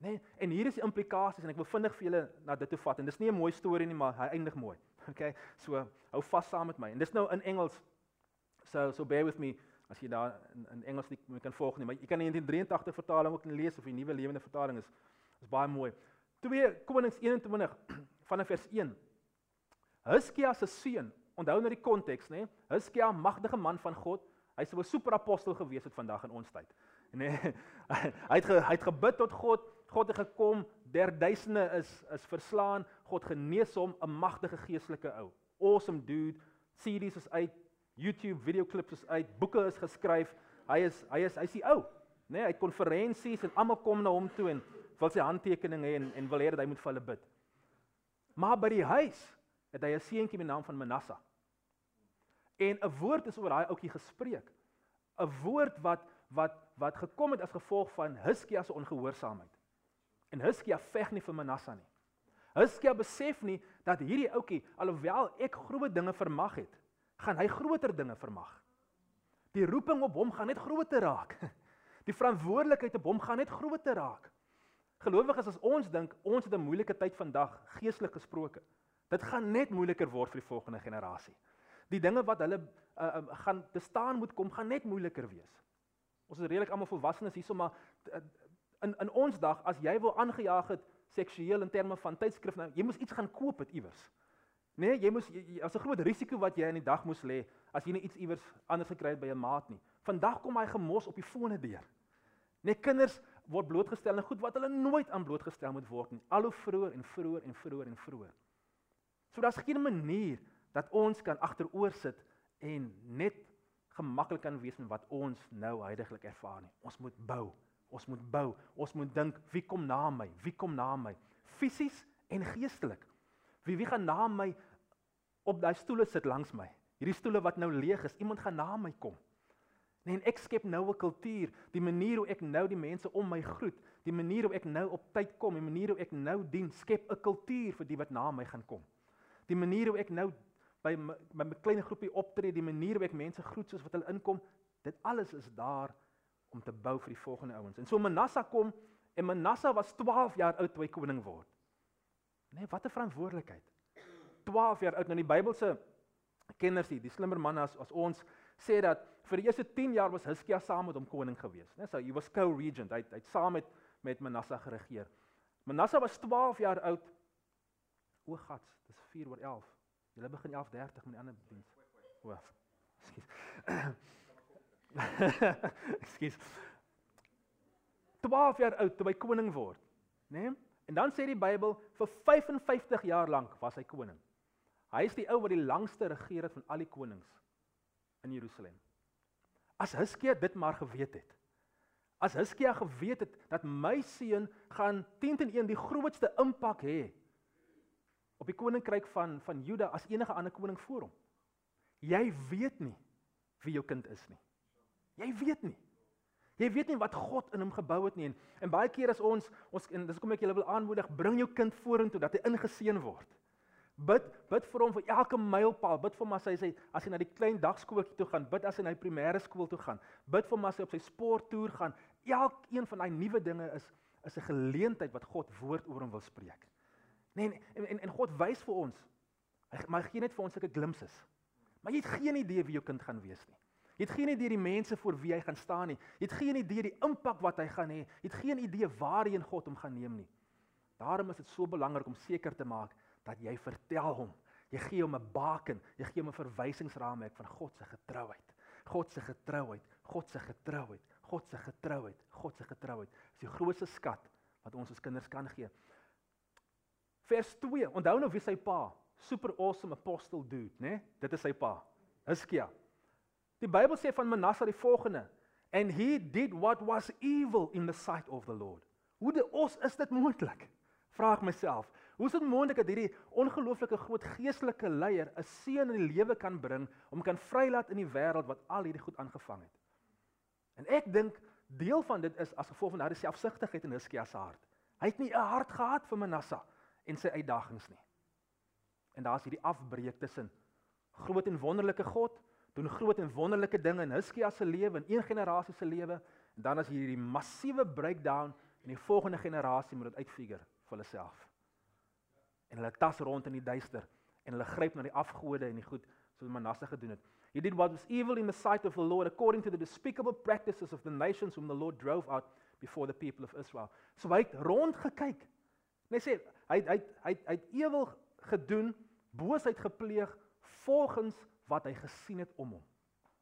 Nee, en hier is die implikasies en ek wil vinnig vir julle na dit toe vat en dis nie 'n mooi storie nie, maar hy eindig mooi. Okay? So hou vas saam met my. En dis nou in Engels. So bear with me as jy daar in Engels nie kan volg nie, maar jy kan die 1983 vertaling ook lees of die Nuwe Lewende vertaling is baie mooi. 2 Konings 21 vanaf vers 1. Hizkia se seun, onthou nou die konteks, né? Hizkia, magtige man van God, hy sou 'n superapostel gewees het vandag in ons tyd. Nee, hy het gebid tot God het gekom, duisende is verslaan, God genees hom, 'n magtige geestelike ou. Awesome dude, CD's is uit, YouTube videoklips is uit, boeke is geskryf, hy's die ou. Nee, hy het konferensies en almal kom na hom toe en wil sy handtekening hê en wil hê dat hy moet vir hulle bid. Maar by die huis het hy 'n seentjie met die naam van Manasseh. En 'n woord is oor daai ouetjie gespreek. 'n Woord wat gekom het as gevolg van Hizkia se ongehoorsaamheid. En Hizkia veg nie vir Manasseh nie. Hizkia besef nie dat hierdie ouetjie, alhoewel ek groot dinge vermag het, gaan hy groter dinge vermag. Die roeping op hom gaan net groter raak. Die verantwoordelikheid op hom gaan net groter raak. Gelowiges, as ons dink, ons het 'n moeilike tyd vandag, geestelik gesproke. Dit gaan net moeiliker word vir die volgende generasie. Die dinge wat hulle gaan te staan moet kom, gaan net moeiliker wees. Ons is redelik almal volwassenes hierso, maar in ons dag, as jy wil aangejaag het seksueel in terme van tydskrif, nou, jy moes iets gaan koop het iewers. Nee, jy as 'n groot risiko wat jy in die dag moes lê, as jy nie iets iewers anders gekry het by 'n maat nie. Vandag kom hy gemos op die fone deur. Nee, kinders word blootgestel aan goed wat hulle nooit aan blootgestel moet word nie. Al hoe vroeër en vroeër en vroeër en vroeër. So daar's geen manier dat ons kan agteroor sit en net gemaklik kan wees met wat ons nou huidigelik ervaar nie. Ons moet bou. Ons moet bou. Ons moet dink, wie kom na my? Wie kom na my? Fisies en geestelik. Wie gaan na my op daai stoele sit langs my? Hierdie stoele wat nou leeg is, iemand gaan na my kom. Nee, en ek skep nou 'n kultuur, die manier hoe ek nou die mense om my groet, die manier hoe ek nou op tyd kom, die manier hoe ek nou dien, skep 'n kultuur vir die wat na my gaan kom. Die manier hoe ek nou by my klein groepie optree, die manier hoe ek mense groet soos wat hulle inkom, dit alles is daar om te bou vir die volgende ouens. En so Manasseh kom, en Manasseh was 12 jaar oud toe hy koning word. Nee, wat 'n verantwoordelikheid. 12 jaar oud, nou die Bybelse kenners die slimmer manne as ons, sê dat vir die eerste 10 jaar was Hizkia saam met hom koning gewees. Nee, so hy was co-regent, hy het saam met Manasseh geregeer. Manasseh was 12 jaar oud. O gats, dis 4:11. Julle begin 11:30 met die ander diens. O, ekskuus. Ekskuus. 12 jaar oud toe hy koning word, né? Nee? En dan sê die Bybel vir 55 jaar lank was hy koning. Hy is die ou wat die langste regeer het van al die konings in Jerusalem. As Hizkia dit maar geweet het. As Hizkia geweet het dat my seun gaan 10-1 die grootste impak hê op die koninkryk van Juda as enige ander koning voor hom. Jy weet nie wie jou kind is nie. Jy weet nie. Jy weet nie wat God in hom gebou het nie. En baie keer as ons en dis kom ek julle wil aanmoedig, bring jou kind vorentoe dat hy ingeseën word. Bid vir hom vir elke mylpaal. Bid vir hom as hy na die klein dagskooltjie toe gaan, bid as hy na die primêre skool toe gaan. Bid vir hom as hy op sy sporttoer gaan. Elkeen van daai nuwe dinge is 'n geleentheid wat God woord oor hom wil spreek. Nee, en God wys vir ons. Maar hy gee net vir ons sulke glimpses. Maar jy het geen idee wie jou kind gaan wees nie. Jy het geen idee die mense voor wie hy gaan staan nie. Jy het geen idee die impak wat hy gaan hê. Jy het geen idee waarheen God hom gaan neem nie. Daarom is dit so belangrik om seker te maak dat jy vertel hom. Jy gee hom 'n baken, jy gee hom 'n verwysingsraamwerk van God se getrouheid. God se getrouheid, God se getrouheid, God se getrouheid, God se getrouheid. Dis die grootste skat wat ons as kinders kan gee. Vers 2, onthou nou wie sy pa, super awesome apostle dude, né? Dit is sy pa, Hizkia. Die Bybel sê van Manasseh die volgende, and he did what was evil in the sight of the Lord. Hoe is dit moontlik? Vra ek myself. Hoe is dit moontlik dat hierdie ongelooflike groot geestelike leier 'n seun in die lewe kan bring om kan vrylaat in die wêreld wat al hierdie goed aangevang het? En ek dink deel van dit is as gevolg van daardie selfsugtigheid in Hizkia se hart. Hy het nie 'n hart gehad vir Manasseh en sy uitdagings nie. En daar's hierdie afbreek tussen groot en wonderlike God, doen groot en wonderlike dinge in Hizkia se lewe, in een generasie se lewe, en dan is hierdie massiewe breakdown En die volgende generasie moet dit uitfigure vir hulle self. En hulle tas rond in die duister en hulle gryp na die afgode en die goed soos Manasse gedoen het. He did what was evil in the sight of the Lord according to the despicable practices of the nations whom the Lord drove out before the people of Israel. So hy het rondgekyk. En hy sê hy het ewel gedoen, boosheid gepleeg volgens wat hy gesien het om hom.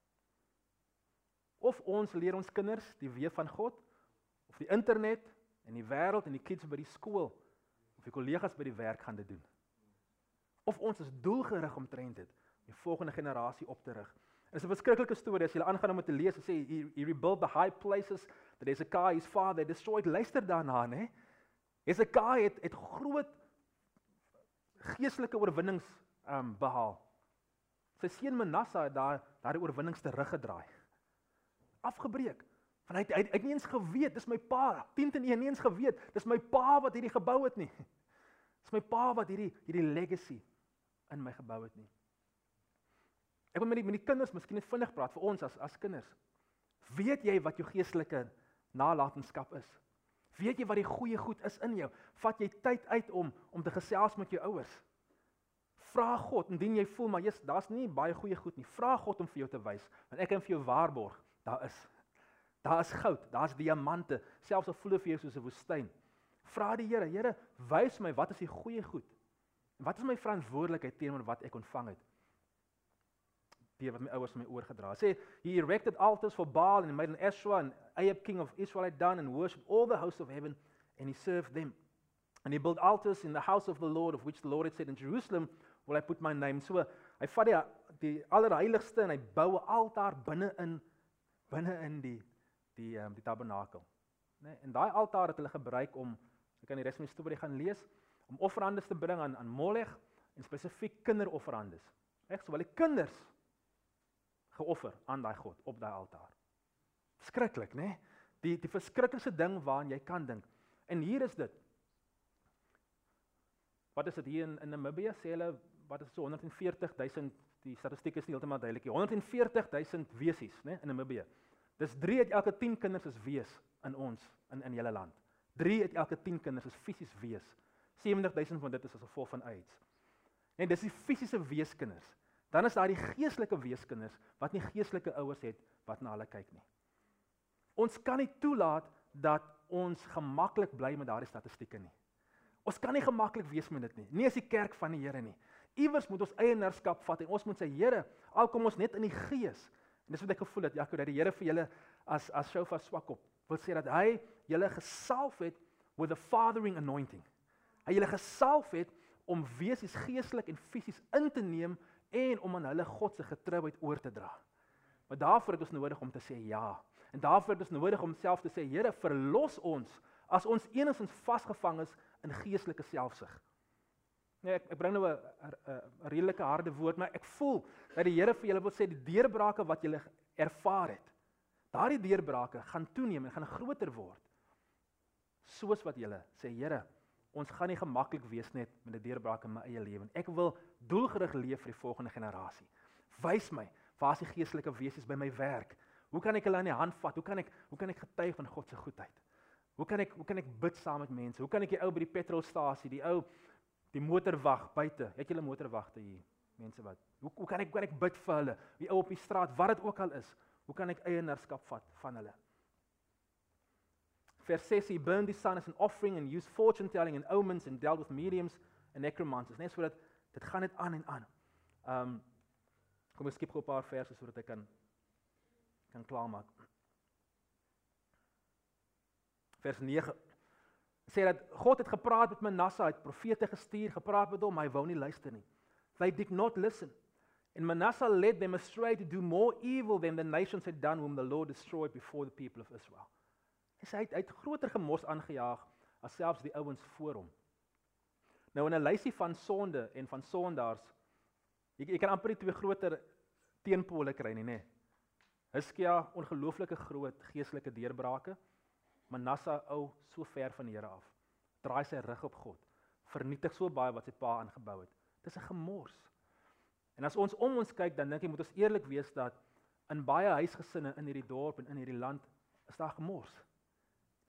Of ons leer ons kinders die weë van God, of die internet en die wêreld en die kids by die skool, of die kollegas by die werk gaan dit doen. Of ons is doelgerig omtrent dit, die volgende generasie op te rig. En dit is 'n verskriklike storie as jy aangaan om te lees, en sê he rebuilt the high places that Hezekiah his father destroyed. Luister daarna, né? Hezekiah het groot geestelike oorwinnings behaal. Sy seun Manasse het daardie oorwinnings teruggedraai. Afgebreek. Want hy het nie eens geweet, dis my pa, 10-1 nie eens geweet, dis my pa wat hierdie gebou het nie. Dis my pa wat hierdie legacy in my gebou het nie. Ek wil met die kinders miskien net vinnig praat vir ons as kinders. Weet jy wat jou geestelike nalatenskap is? Weet jy wat die goeie goed is in jou? Vat jy tyd uit om te gesels met jou ouers? Vra God, indien jy voel, maar Jesus, daar's nie baie goeie goed nie. Vra God om vir jou te wys, want ek kan vir jou waarborg, daar is goud, daar's diamante, selfs al voel dit vir jou soos 'n woestyn. Vra die Here, Here, wys my wat is die goeie goed? En wat is my verantwoordelikheid teenoor wat ek ontvang het? Die wat my ouers my oorgedra. Sê, he erected altars for Baal and made an Asherah, and Ahab king of Israel had done, and worshipped all the hosts of heaven, and he served them. And he built altars in the house of the Lord, of which the Lord had said, in Jerusalem will I put my name. So, hy vat die allerheiligste en hy bou 'n altaar binne in die tabernakel. Nee, en daai altaar het hulle gebruik om, jy kan die res van die storie gaan lees, om offerandes te bring aan Molech en spesifiek kinderofferandes. Reg, so wil die kinders geoffer aan daai God op daai altaar. Skrikkelik, né? Die verskriklikste ding waaraan jy kan dink. En hier is dit. Wat is dit hier in Namibië? Sê hulle, wat is so 140,000, die statistiek is nie heeltemal duidelik nie. 140,000 wesies, né, in Namibië. Dis 3 uit elke 10 kinders is wees in ons, in julle land. 3 uit elke 10 kinders is fisies wees. 70,000 van dit is as gevolg van AIDS. En dis die fisiese weeskinders. Dan is daar die geestelike weeskinders wat nie geestelike ouers het wat na hulle kyk nie. Ons kan nie toelaat dat ons gemaklik bly met daardie statistieke nie. Ons kan nie gemaklik wees met dit nie. Nie as die kerk van die Here nie. Iewers moet ons eienaarskap vat en ons moet sê, Here, al kom ons net in die gees. En dis wat ek gevoel het, Jaco, dat die Here vir julle as Shofar swak op wil sê dat hy julle gesalf het with a fathering anointing. Hy julle gesalf het om wesies geestelik en fisies in te neem en om aan hulle God se getrouheid oor te dra. Maar daarvoor het ons nodig om te sê ja. En daarvoor het ons nodig om self te sê, Here, verlos ons as ons enigstens vasgevang is in geestelike selfsug. Nee, ek bring nou 'n redelike harde woord, maar ek voel dat die Here vir julle wil sê die deurbrake wat julle ervaar het, daardie deurbrake gaan toeneem en gaan groter word. Soos wat julle sê, Here, ons gaan nie gemaklik wees net met die deurbrake in my eie lewe. Ek wil doelgerig leef vir die volgende generasie. Wys my, waar is die geestelike wesies by my werk? Hoe kan ek hulle aan die hand vat? Hoe kan ek getuig van God se goedheid? Hoe kan ek bid saam met mense? Hoe kan ek die ou by die petrolstasie, die motorwag buite? Het julle motorwagte hier? Mense wat? Hoe kan ek bid vir hulle? Die ou op die straat, wat dit ook al is. Hoe kan ek eienaarskap vat van hulle? Vers 6, he burned his son as an offering and used fortune telling and omens and dealt with mediums and necromancers. Net sodat dit gaan net aan en aan. Kom ek skip gou 'n paar verse sodat ek kan klaarmaak. Vers 9 sê dat God het gepraat met Manasse, hy het profete gestuur, gepraat met hom, maar hy wou nie luister nie. They did not listen. And Manasseh led them astray to do more evil than the nations had done whom the Lord destroyed before the people of Israel. Hy het groter gemors aangejaag as selfs die ouens voor hom. Nou in 'n lysie van sonde en van sondaars, jy kan amper die twee groter teenpole kry nie, nê? Hizkia, ongelooflike groot geestelike deurbrake. Manasse ou so ver van die Here af. Draai sy rug op God. Vernietig so baie wat sy pa aangebou het. Dis 'n gemors. En as ons om ons kyk, dan dink ek moet ons eerlik wees dat in baie huisgesinne in hierdie dorp en in hierdie land is daar gemors.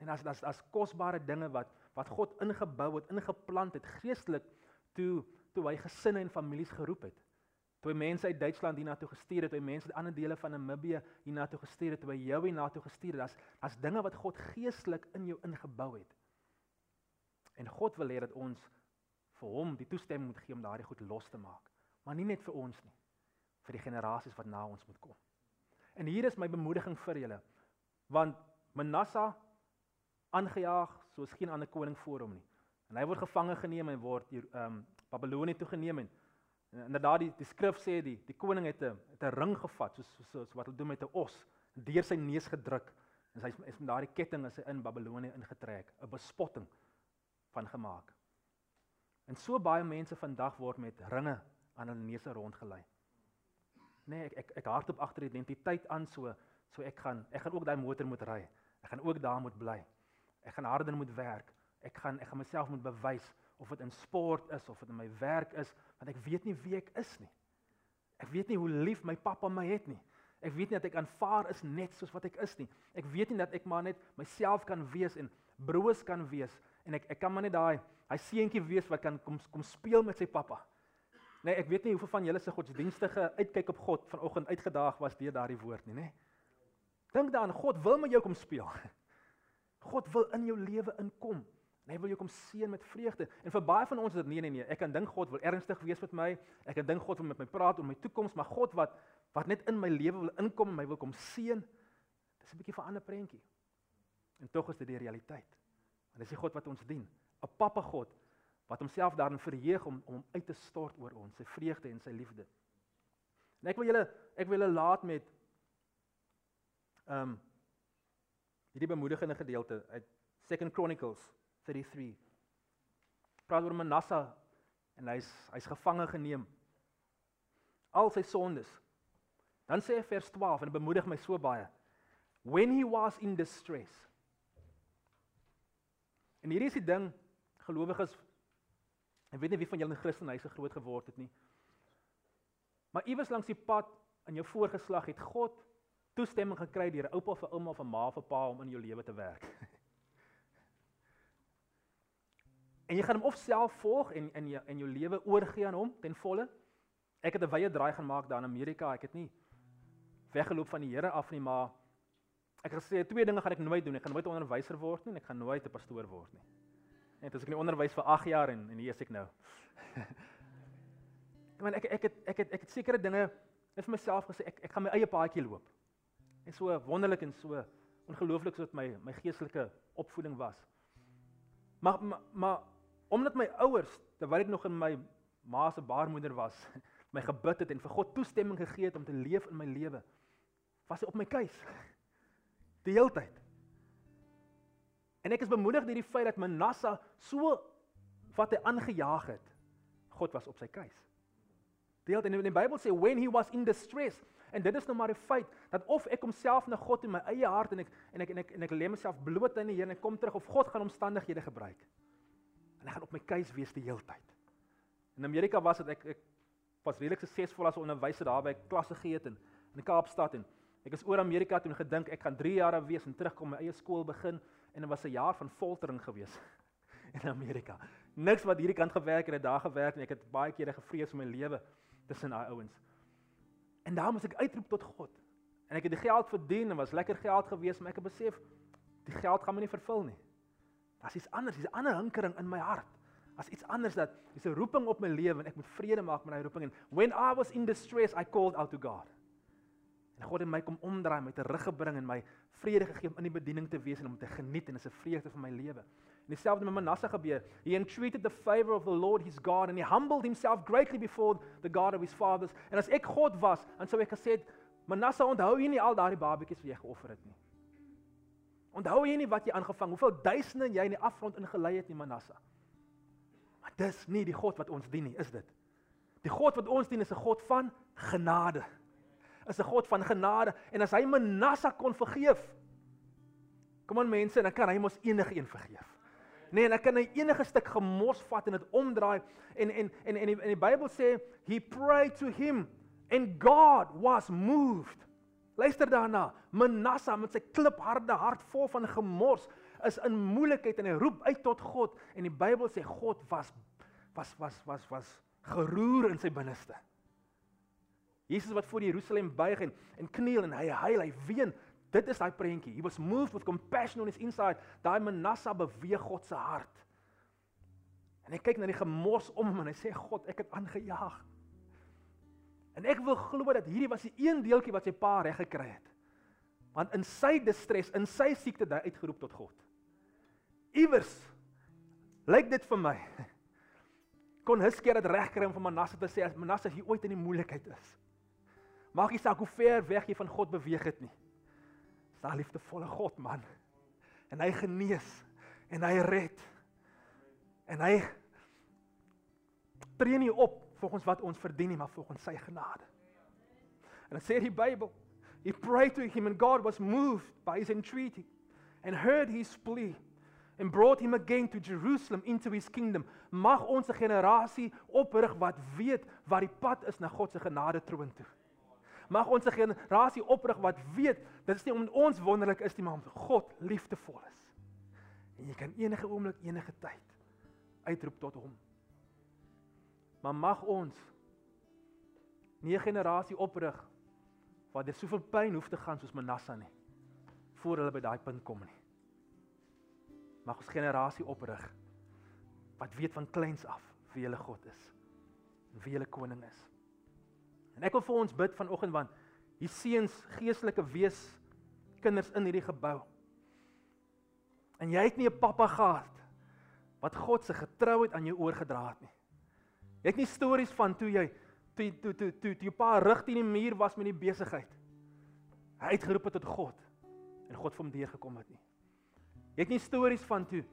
En as kosbare dinge wat God ingebou het, ingeplant het, geestelik, toe hy gesinne en families geroep het. Toe hy mense uit Duitsland hiernatoe gestuur het, toe hy mense uit ander dele van Namibië hiernatoe gestuur het, toe hy jou hiernatoe gestuur het, as dinge wat God geestelik in jou ingebou het. En God wil hê dat ons vir hom die toestemming moet gee om daardie goed los te maak. Maar nie net vir ons nie, vir die generasies wat na ons moet kom. En hier is my bemoediging vir julle, want Manasseh aangejaag soos geen ander koning voor hom nie. En hy word gevange geneem en word Babylonië toegeneem en inderdaad die skrif sê die koning het 'n ring gevat soos wat hulle doen met 'n os, deur sy neus gedruk. En hy is met daardie ketting is hy in Babylonië ingetrek, 'n bespotting van gemaak. En so baie mense vandag word met ringe aan hulle neuse rondgelei. Nee, ek hardop agter identiteit aan so ek gaan ook daai motor moet ry. Ek gaan ook daar moet bly. Ek gaan harder moet werk. Ek gaan myself moet bewys, of dit in sport is, of dit in my werk is, want ek weet nie wie ek is nie. Ek weet nie hoe lief my pappa my het nie. Ek weet nie dat ek aanvaar is net soos wat ek is nie. Ek weet nie dat ek maar net myself kan wees en broos kan wees, en ek kan maar net hy seentjie wees wat kan kom speel met sy pappa. Nee, ek weet nie hoeveel van julle se godsdienstige uitkyk op God vanoggend uitgedaag was deur daardie woord nie, né? Dink daaraan, God wil met jou kom speel. God wil in jou lewe inkom. En hy wil jou kom seën met vreugde. En vir baie van ons is dit nee. Ek kan dink God wil ernstig wees met my. Ek kan dink God wil met my praat oor my toekoms, maar God wat net in my lewe wil inkom en my wil kom seën, dis 'n bietjie van 'n ander prentjie. En tog is dit die realiteit. En dis die God wat ons dien, 'n Pappa God wat homself daarin verheug om uit te stort oor ons, sy vreugde en sy liefde. En ek wil julle laat met hierdie bemoedigende gedeelte uit 2 Chronicles 33. Praat oor Manasseh en hy's gevange geneem. Al sy sondes. Dan sê hy vers 12 en dit bemoedig my so baie. When he was in distress. En hierdie is die ding, gelowiges, ek weet nie wie van julle in Christenhuise groot geword het nie, maar iewers langs die pad in jou voorgeslag het God toestemming gekry deur 'n oupa of 'n ouma of 'n ma of 'n pa om in jou lewe te werk. En jy gaan hom of self volg en jou lewe oorgee aan hom ten volle. Ek het 'n wye draai gaan maak daar in Amerika. Ek het nie weggeloop van die Here af nie, maar ek het gesê 2 dinge gaan ek nooit doen. Ek gaan nooit 'n onderwyser word nie en ek gaan nooit 'n pastoor word nie. Net as ek in die onderwys vir 8 jaar en hier is ek nou. Want ek het sekere dinge net vir myself gesê, ek gaan my eie paadjie loop. En so wonderlik en so ongelooflik soos my geestelike opvoeding was. Maar omdat my ouers, terwyl ek nog in my ma se baarmoeder was, my gebid het en vir God toestemming gegee het om te leef in my lewe, was hy op my keus. Die hele tyd. En ek is bemoedig deur die feit dat Manasseh so wat hy aangejaag het, God was op sy keus. Die hele tyd, en die Bybel sê when he was in distress, en dit is nou maar 'n feit dat of ek homself na God in my eie hart en ek lê myself bloot aan die Here en ek kom terug, of God gaan omstandighede gebruik. En ek gaan op my keus wees die hele tyd. In Amerika was dit ek was redelik suksesvol as 'n onderwyser daar by klasse gegee het in Kaapstad en ek is oor Amerika toe en gedink ek gaan 3 jaar wees en terugkom my eie skool begin en dit was 'n jaar van foltering gewees in Amerika. Niks wat hierdie kant gewerk het daar gewerk en ek het baie kere gevrees vir my lewe tussen daai ouens. En daar moes ek uitroep tot God. En ek het die geld verdien en was lekker geld gewees, maar ek het besef die geld gaan my nie vervul nie. Daar's iets anders, dis 'n ander hinkering in my hart. As iets anders dat dis 'n roeping op my lewe en ek moet vrede maak met daai roeping en when I was in distress I called out to God. En God het my kom omdraai, my teruggebring en my vrede gegee om in die bediening te wees en om te geniet en dis 'n vreugde vir my lewe. En dieselfde met Manasseh gebeur. He entreated the favor of the Lord his God and he humbled himself greatly before the God of his fathers. En as ek God was, dan sou ek gesê het, Manasseh, onthou jy nie al daardie babetjies wat jy geoffer het nie? Onthou jy nie wat jy aangevang, hoeveel duisende jy in die afgrond ingelei het nie, Manasseh? Maar dis nie die God wat ons dien nie, is dit? Die God wat ons dien is 'n God van genade. Is 'n God van genade en as hy Manasseh kon vergeef, kom aan mense, dan kan hy mos enige een vergeef. Nee, dan kan hy enige stuk gemors vat en dit omdraai en die Bybel sê he prayed to him and God was moved. Luister daarna, Manasseh met sy klipharde hart vol van gemors, is in moeilikheid en hy roep uit tot God en die Bybel sê God was geroer in sy binneste. Jesus wat voor Jerusalem buig en kniel en hy huil, hy ween. Dit is daai prentjie. He was moved with compassion on his inside. Daai Manasseh beweeg God se hart. En hy kyk na die gemors om hom en hy sê God, ek het aangejaag. En ek wil glo dat hierdie was die een deeltjie wat sy pa reg gekry het. Want in sy distress, in sy siekte, het hy uitgeroep tot God. Iewers lyk dit vir my kon Hizkia dit regkry om vir Manasseh te sê, as Manasseh as jy ooit in die moeilikheid is, maak nie saak hoe ver weg jy van God beweeg het nie. Dis daai liefdevolle God, man. En hy genees en hy red. En hy tree nie op volgens wat ons verdien nie, maar volgens sy genade. En dan sê die Bybel, he prayed to him and God was moved by his entreaty and heard his plea and brought him again to Jerusalem into his kingdom. Mag ons 'n generasie oprig wat weet wat die pad is na God se genade troon toe. Mag ons 'n generasie oprig wat weet, dit is nie omdat ons wonderlik is nie, maar omdat God liefdevol is. En jy kan enige oomblik, enige tyd uitroep tot hom. Maar mag ons nie 'n generasie oprig waar dit soveel pyn hoef te gaan soos Manasseh nie, voor hulle by daai punt kom nie. Mag ons generasie oprig wat weet van kleins af wie hulle God is en wie hulle koning is. En ek wil vir ons bid vanoggend, want hier seuns geestelike wees kinders in hierdie gebou. En jy het nie 'n pappa gehad wat God se getrouheid aan jou oorgedra het nie. Jy het nie stories van toe jou pa rig teen die muur was met die besigheid. Hy uitgeroep het tot God en God vir hom deurgekom het nie. Jy het nie stories van toe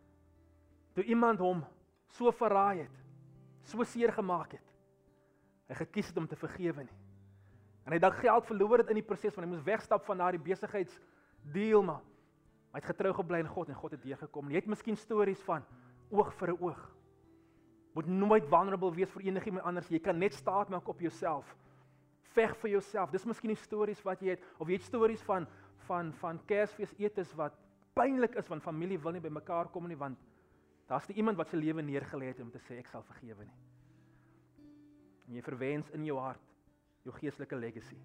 iemand hom so verraai het, so seer gemaak het. Hy gekies het om te vergewe nie. En hy dalk geld verloor het in die proses, want hy moes wegstap van daardie besigheidsdeal, maar hy het getrou gebly in God en God het deurgekom. Jy het miskien stories van oog vir 'n oog. Moet nooit vulnerable wees vir enigiemand anders. Jy kan net staat maak op jouself. Veg vir jouself. Dis miskien die stories wat jy het, of jy het stories van Kersfees etes wat pynlik is, want familie wil nie by mekaar kom nie, want daar's nie iemand wat sy lewe neergelê het om te sê ek sal vergewe nie. En jy verwens in jou hart jou geestelike legacy.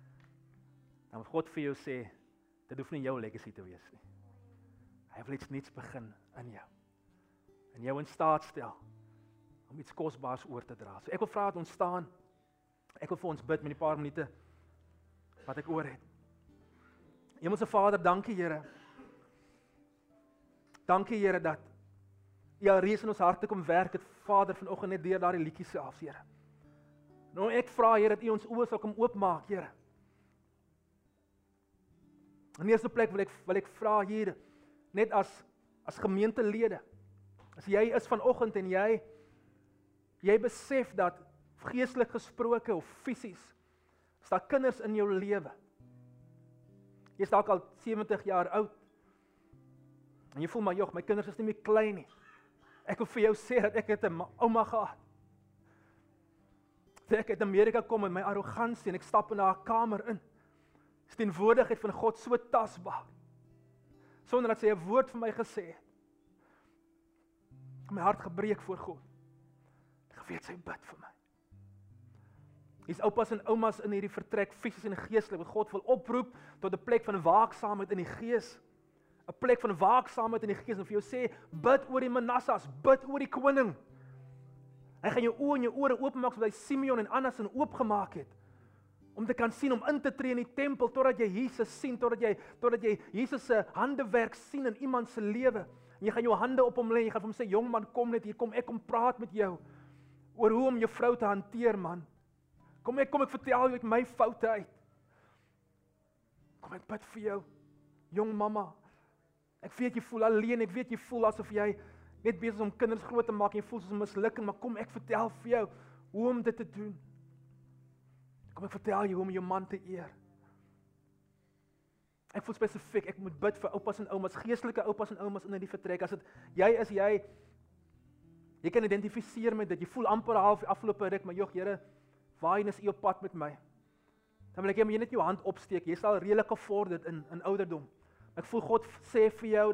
Dan moet God vir jou sê, dit hoef nie jou legacy te wees nie. Hy wil iets nuuts begin in jou. En jou in staat stel om iets kosbaars oor te dra. So ek wil vra dat ons staan. Ek wil vir ons bid met die paar minute wat ek oor het. Hemelse Vader, dankie Here. Dankie Here dat U alreeds in ons harte kom werk het, Vader, vanoggend net deur daardie liedjies selfs, Here. Nou ek vra Here dat U ons oë sal kom oopmaak, Here. In die eerste plek wil ek vra hier, net as gemeentelede, as jy is vanoggend en jy besef dat geestelik gesproke of fisies, is daar kinders in jou lewe. Jy is dalk al 70 jaar oud, en jy voel maar, joh, my kinders is nie meer klein nie. Ek wil vir jou sê dat ek het 'n ouma gehad. Toe ek uit Amerika kom in my arrogansie en ek stap in haar kamer in, is die teenwoordigheid van God so tasbaar, sonder dat sy 'n woord vir my gesê het. My hart gebreek voor God. Ek geweet sy bid vir my. Hier's oupas en oumas in hierdie vertrek, fisies en geestelik, wat God wil oproep tot 'n plek van waaksaamheid in die gees. 'n Plek van waaksaamheid in die gees, en vir jou sê, bid oor die Manassas, bid oor die koning. Hy gaan jou oë en jou ore oopmaak, sodat hy Simeon en Annas oopgemaak het, om te kan sien, om in te tree in die tempel, totdat jy Jesus sien, totdat jy Jesus se handewerk sien in iemand se lewe. En jy gaan jou hande op hom lê, jy gaan vir hom sê, jong man, kom net hier, kom ek kom praat met jou, oor hoe om jou vrou te hanteer, man. Kom ek vertel jou uit my foute uit. Kom ek bid vir jou, jong mamma. Ek weet jy voel alleen, ek weet jy voel asof jy net besig is om kinders groot te maak en jy voel soos 'n mislukking, maar kom ek vertel vir jou hoe om dit te doen. Kom ek vertel jou hoe om jou man te eer. Ek voel spesifiek, ek moet bid vir oupas en oumas, geestelike oupas en oumas in die vertrek. As dit jy kan identifiseer met dit, jy voel amper half afgelope ruk, maar joh, Here, waarheen is U op pad met my? Dan wil ek jy net jou hand opsteek, jy is al redelik gevorderd in ouderdom. Ek voel God sê vir jou dat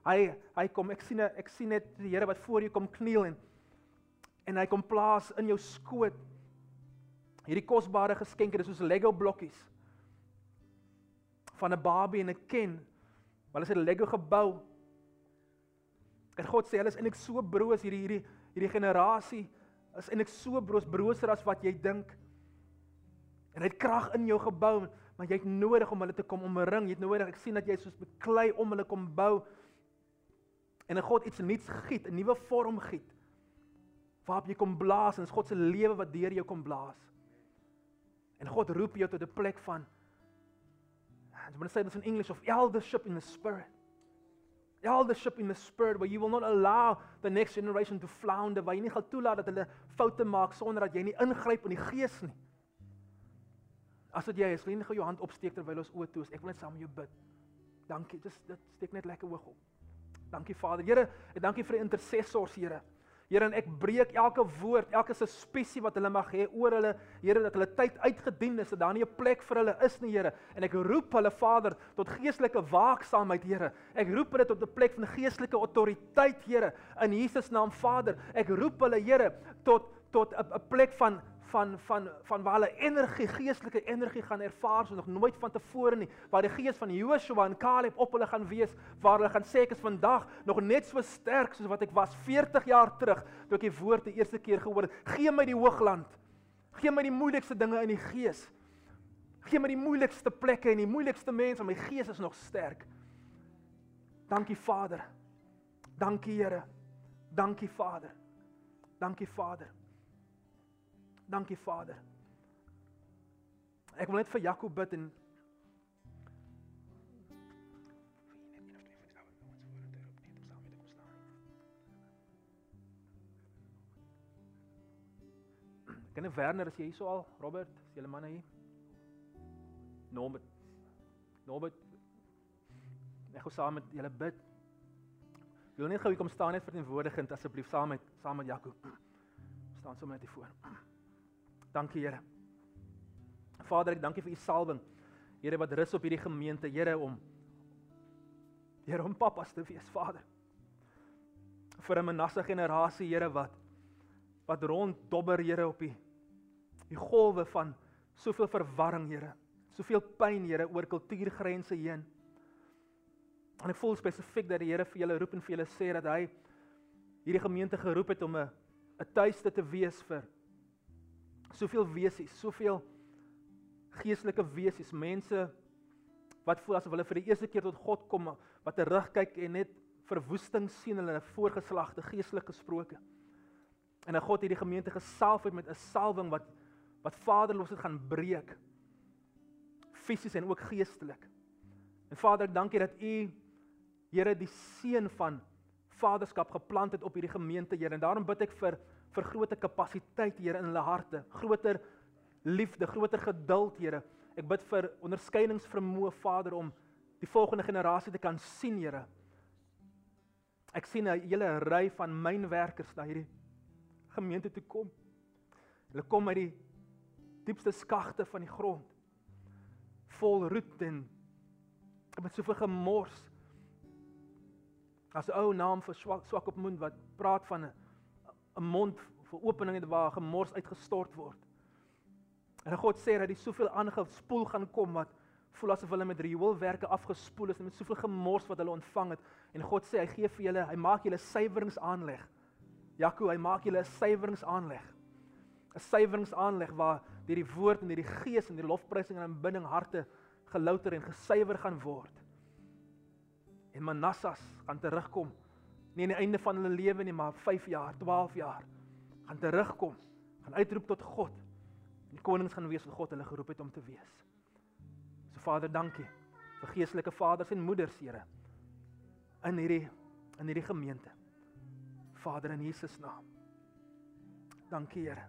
Hy kom, ek sien net die Here wat voor jou kom kniel en hy kom plaas in jou skoot hierdie kosbare geskenke, dis soos Lego blokkies van 'n babie en 'n ken. Hulle het 'n Lego gebou. En God sê hulle is eintlik so broos hierdie generasie is eintlik so broser as wat jy dink. En hy het krag in jou gebou, maar jy het nodig om hulle te kom omring. Jy het nodig, ek sien dat jy soos met klei om hulle kom bou. En God iets nuuts giet, 'n nuwe vorm giet. Waarop jy kom blaas, en dis God se lewe wat deur jou kom blaas. En God roep jou tot 'n plek van, I'm going to say this in English, of eldership in the Spirit. Eldership in the Spirit, where you will not allow the next generation to flounder, waar jy nie gaan toelaat dat hulle foute maak, sonder dat jy nie ingryp in die Gees nie. As dit jy is, wil jy nie gou jou hand opsteek terwyl ons oë toe is, ek wil net saam met jou bid. Dankie, dit steek net lekker hoog op. Dankie Vader, Here, en dankie vir die intercessors, Here. Here, en ek breek elke woord, elke suspisie wat hulle mag hê oor hulle, Here, dat hulle tyd uitgedien is, dat daar nie 'n plek vir hulle is nie, Here. En ek roep hulle, Vader, tot geestelike waaksaamheid, Here. Ek roep hulle tot 'n plek van geestelike autoriteit, Here, in Jesus naam, Vader. Ek roep hulle, Here, tot 'n plek van waar hulle energie, geestelike energie gaan ervaar, so nog nooit van tevore nie, waar die gees van Joshua en Caleb op hulle gaan wees, waar hulle gaan sê, ek is vandag nog net so sterk soos wat ek was 40 jaar terug, toe ek die woord die eerste keer gehoor het. Gee my die hoogland, gee my die moeilikste dinge in die gees, gee my die moeilikste plekke en die moeilikste mense, my gees is nog sterk. Dankie Vader, dankie Here, dankie Vader, dankie Vader. Dankie Vader. Ek wil net vir Jaco bid en Ken Werner, is jy hier so al? Robert, is julle manne hier? Norbert. Ek gaan saam met julle bid. Ek wil net gou hier kom staan net verteenwoordigend asseblief saam met Jaco. Staan sommer net hier voor. Dankie Here. Vader, ek dankie vir u salwing. Here wat rus op hierdie gemeente, Here om pappas te wees, Vader. Vir 'n Manasse generasie, Here wat ronddobber, Here, op die golwe van soveel verwarring, Here. Soveel pyn, Here, oor kultuurgrense heen. En ek voel spesifiek dat die Here vir julle roep en vir julle sê dat hy hierdie gemeente geroep het om 'n tuiste te wees vir soveel wesies, soveel geestelike wesies, mense wat voel asof hulle vir die eerste keer tot God kom, wat terugkyk en net verwoesting sien hulle voorgeslagte, geestelik gesproke. En God het die gemeente gesalf met 'n salwing wat vaderloos het gaan breek, fisies en ook geestelik. En Vader, ek dankie dat u, Here, die seën van vaderskap geplant het op hierdie gemeente, Here, en daarom bid ek vir groter kapasiteit, Here, in hulle harte, groter liefde, groter geduld, Here. Ek bid vir onderskeidingsvermoë, Vader, om die volgende generasie te kan sien, Here. Ek sien 'n hele ry van mynwerkers na hierdie gemeente toe kom. Hulle kom uit die diepste skagte van die grond, vol roet en met soveel gemors. As 'n ou naam vir swak op mond wat praat van 'n mond vir openinge waar gemors uitgestort word. En God sê dat die soveel aangespoel gaan kom wat voel asof hulle met rioolwerke afgespoel is en met soveel gemors wat hulle ontvang het. En God sê hy gee vir julle, hy maak julle suiweringsaanleg. Jaco, hy maak julle 'n suiweringsaanleg. 'n Suiweringsaanleg waar deur die woord en deur die gees en die lofprysing en aanbidding harte gelouter en gesuiwer gaan word. En Manassas gaan terugkom, nie aan die einde van hulle lewe nie, maar 5 jaar, 12 jaar, gaan terugkom, gaan uitroep tot God, en die konings gaan wees wat God hulle geroep het om te wees. So Vader, dankie vir geestelike vaders en moeders, Here, in hierdie gemeente. Vader, in Jesus naam. Dankie, Here.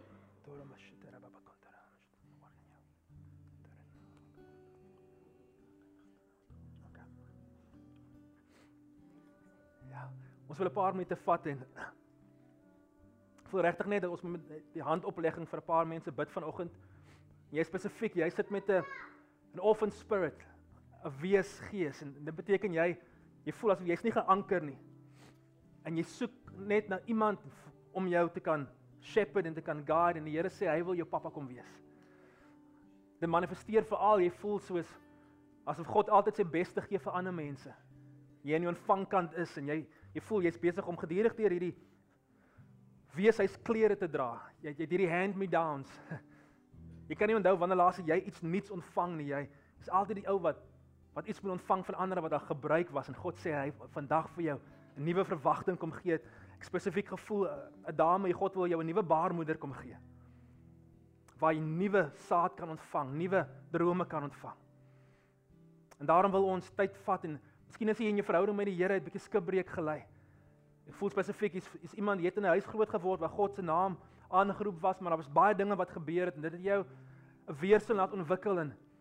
Ja, ons wil 'n paar minute vat en ek voel regtig net dat ons met die handoplegging vir 'n paar mense bid vanoggend. Jy spesifiek, jy sit met 'n orphan spirit, 'n weesgees, en dit beteken jy Jy voel asof jy's nie geanker nie. En jy soek net na iemand om jou te kan shepherd en te kan guide en die Here sê hy wil jou pappa kom wees. Dit manifesteer veral jy voel soos asof God altyd sy beste gee vir ander mense. Jy in die ontvangkant is en jy voel jy's besig om gedurig deur hierdie weeshuisklere te dra. Jy het hierdie hand-me-downs. Jy kan nie onthou wanneer laas jy iets nuuts ontvang nie. Jy is altyd die ou wat iets moet ontvang van ander wat daar gebruik was en God sê hy vandag vir jou 'n nuwe verwagting kom gee. Ek spesifiek gevoel 'n dame, God wil jou 'n nuwe baarmoeder kom gee. Waar jy nuwe saad kan ontvang, nuwe drome kan ontvang. En daarom wil ons tyd vat en miskien as jy in jou verhouding met die Here 'n bietjie skipbreek gelei. Ek voel spesifiek is iemand jy het in 'n huis groot geword waar God se naam aangeroep was, maar daar was baie dinge wat gebeur het en dit het jou 'n weerstand laat ontwikkel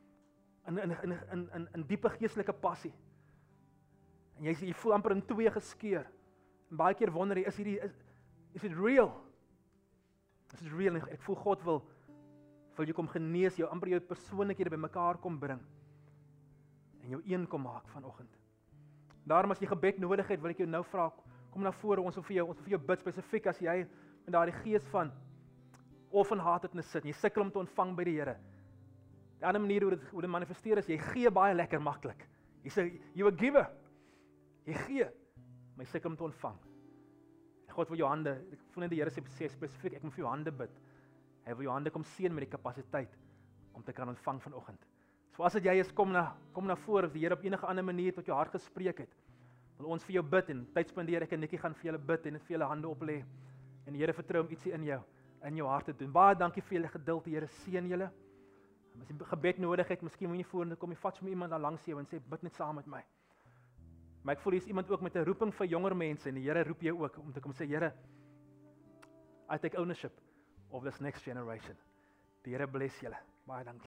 in diepe geestelike passie. En jy voel amper in twee geskeur. En baie keer wonder jy, is it real? Is it real? Ek voel God wil jy kom genees, jou amper jou persoonlikhede bymekaar kom bring en jou een kom maak vanoggend. Daarom as jy gebed nodig het, wil ek jou nou vra, kom na vore, ons wil vir jou bid spesifiek as jy met daardie gees van orphan-heartedness sit, jy sukkel om te ontvang by die Here. Die ander manier hoe dit manifesteer is, jy gee baie lekker maklik. Jy sê, you a giver. Jy gee, maar jy sukkel om te ontvang. God wil jou hande, ek voel net die Here sê spesifiek, ek moet vir jou hande bid. Hy wil jou hande kom seën met die kapasiteit om te kan ontvang vanoggend. So as dit jy is, kom na vore, of die Here op enige ander manier tot jou hart gespreek het, wil ons vir jou bid en tyd spandeer, ek en Nikkie gaan vir julle bid en vir julle hande oplê. En die Here vertrou om ietsie in jou hart te doen. Baie dankie vir julle geduld, die Here seën julle. As jy gebed nodig het, miskien moet jy vorentoe kom, jy vat sommer iemand daar langs jou en sê, bid net saam met my. Maar ek voel hier is iemand ook met 'n roeping vir jonger mense en die Here roep jou ook om te kom sê, Here, I take ownership of this next generation. Die Here bless julle. Baie dankie.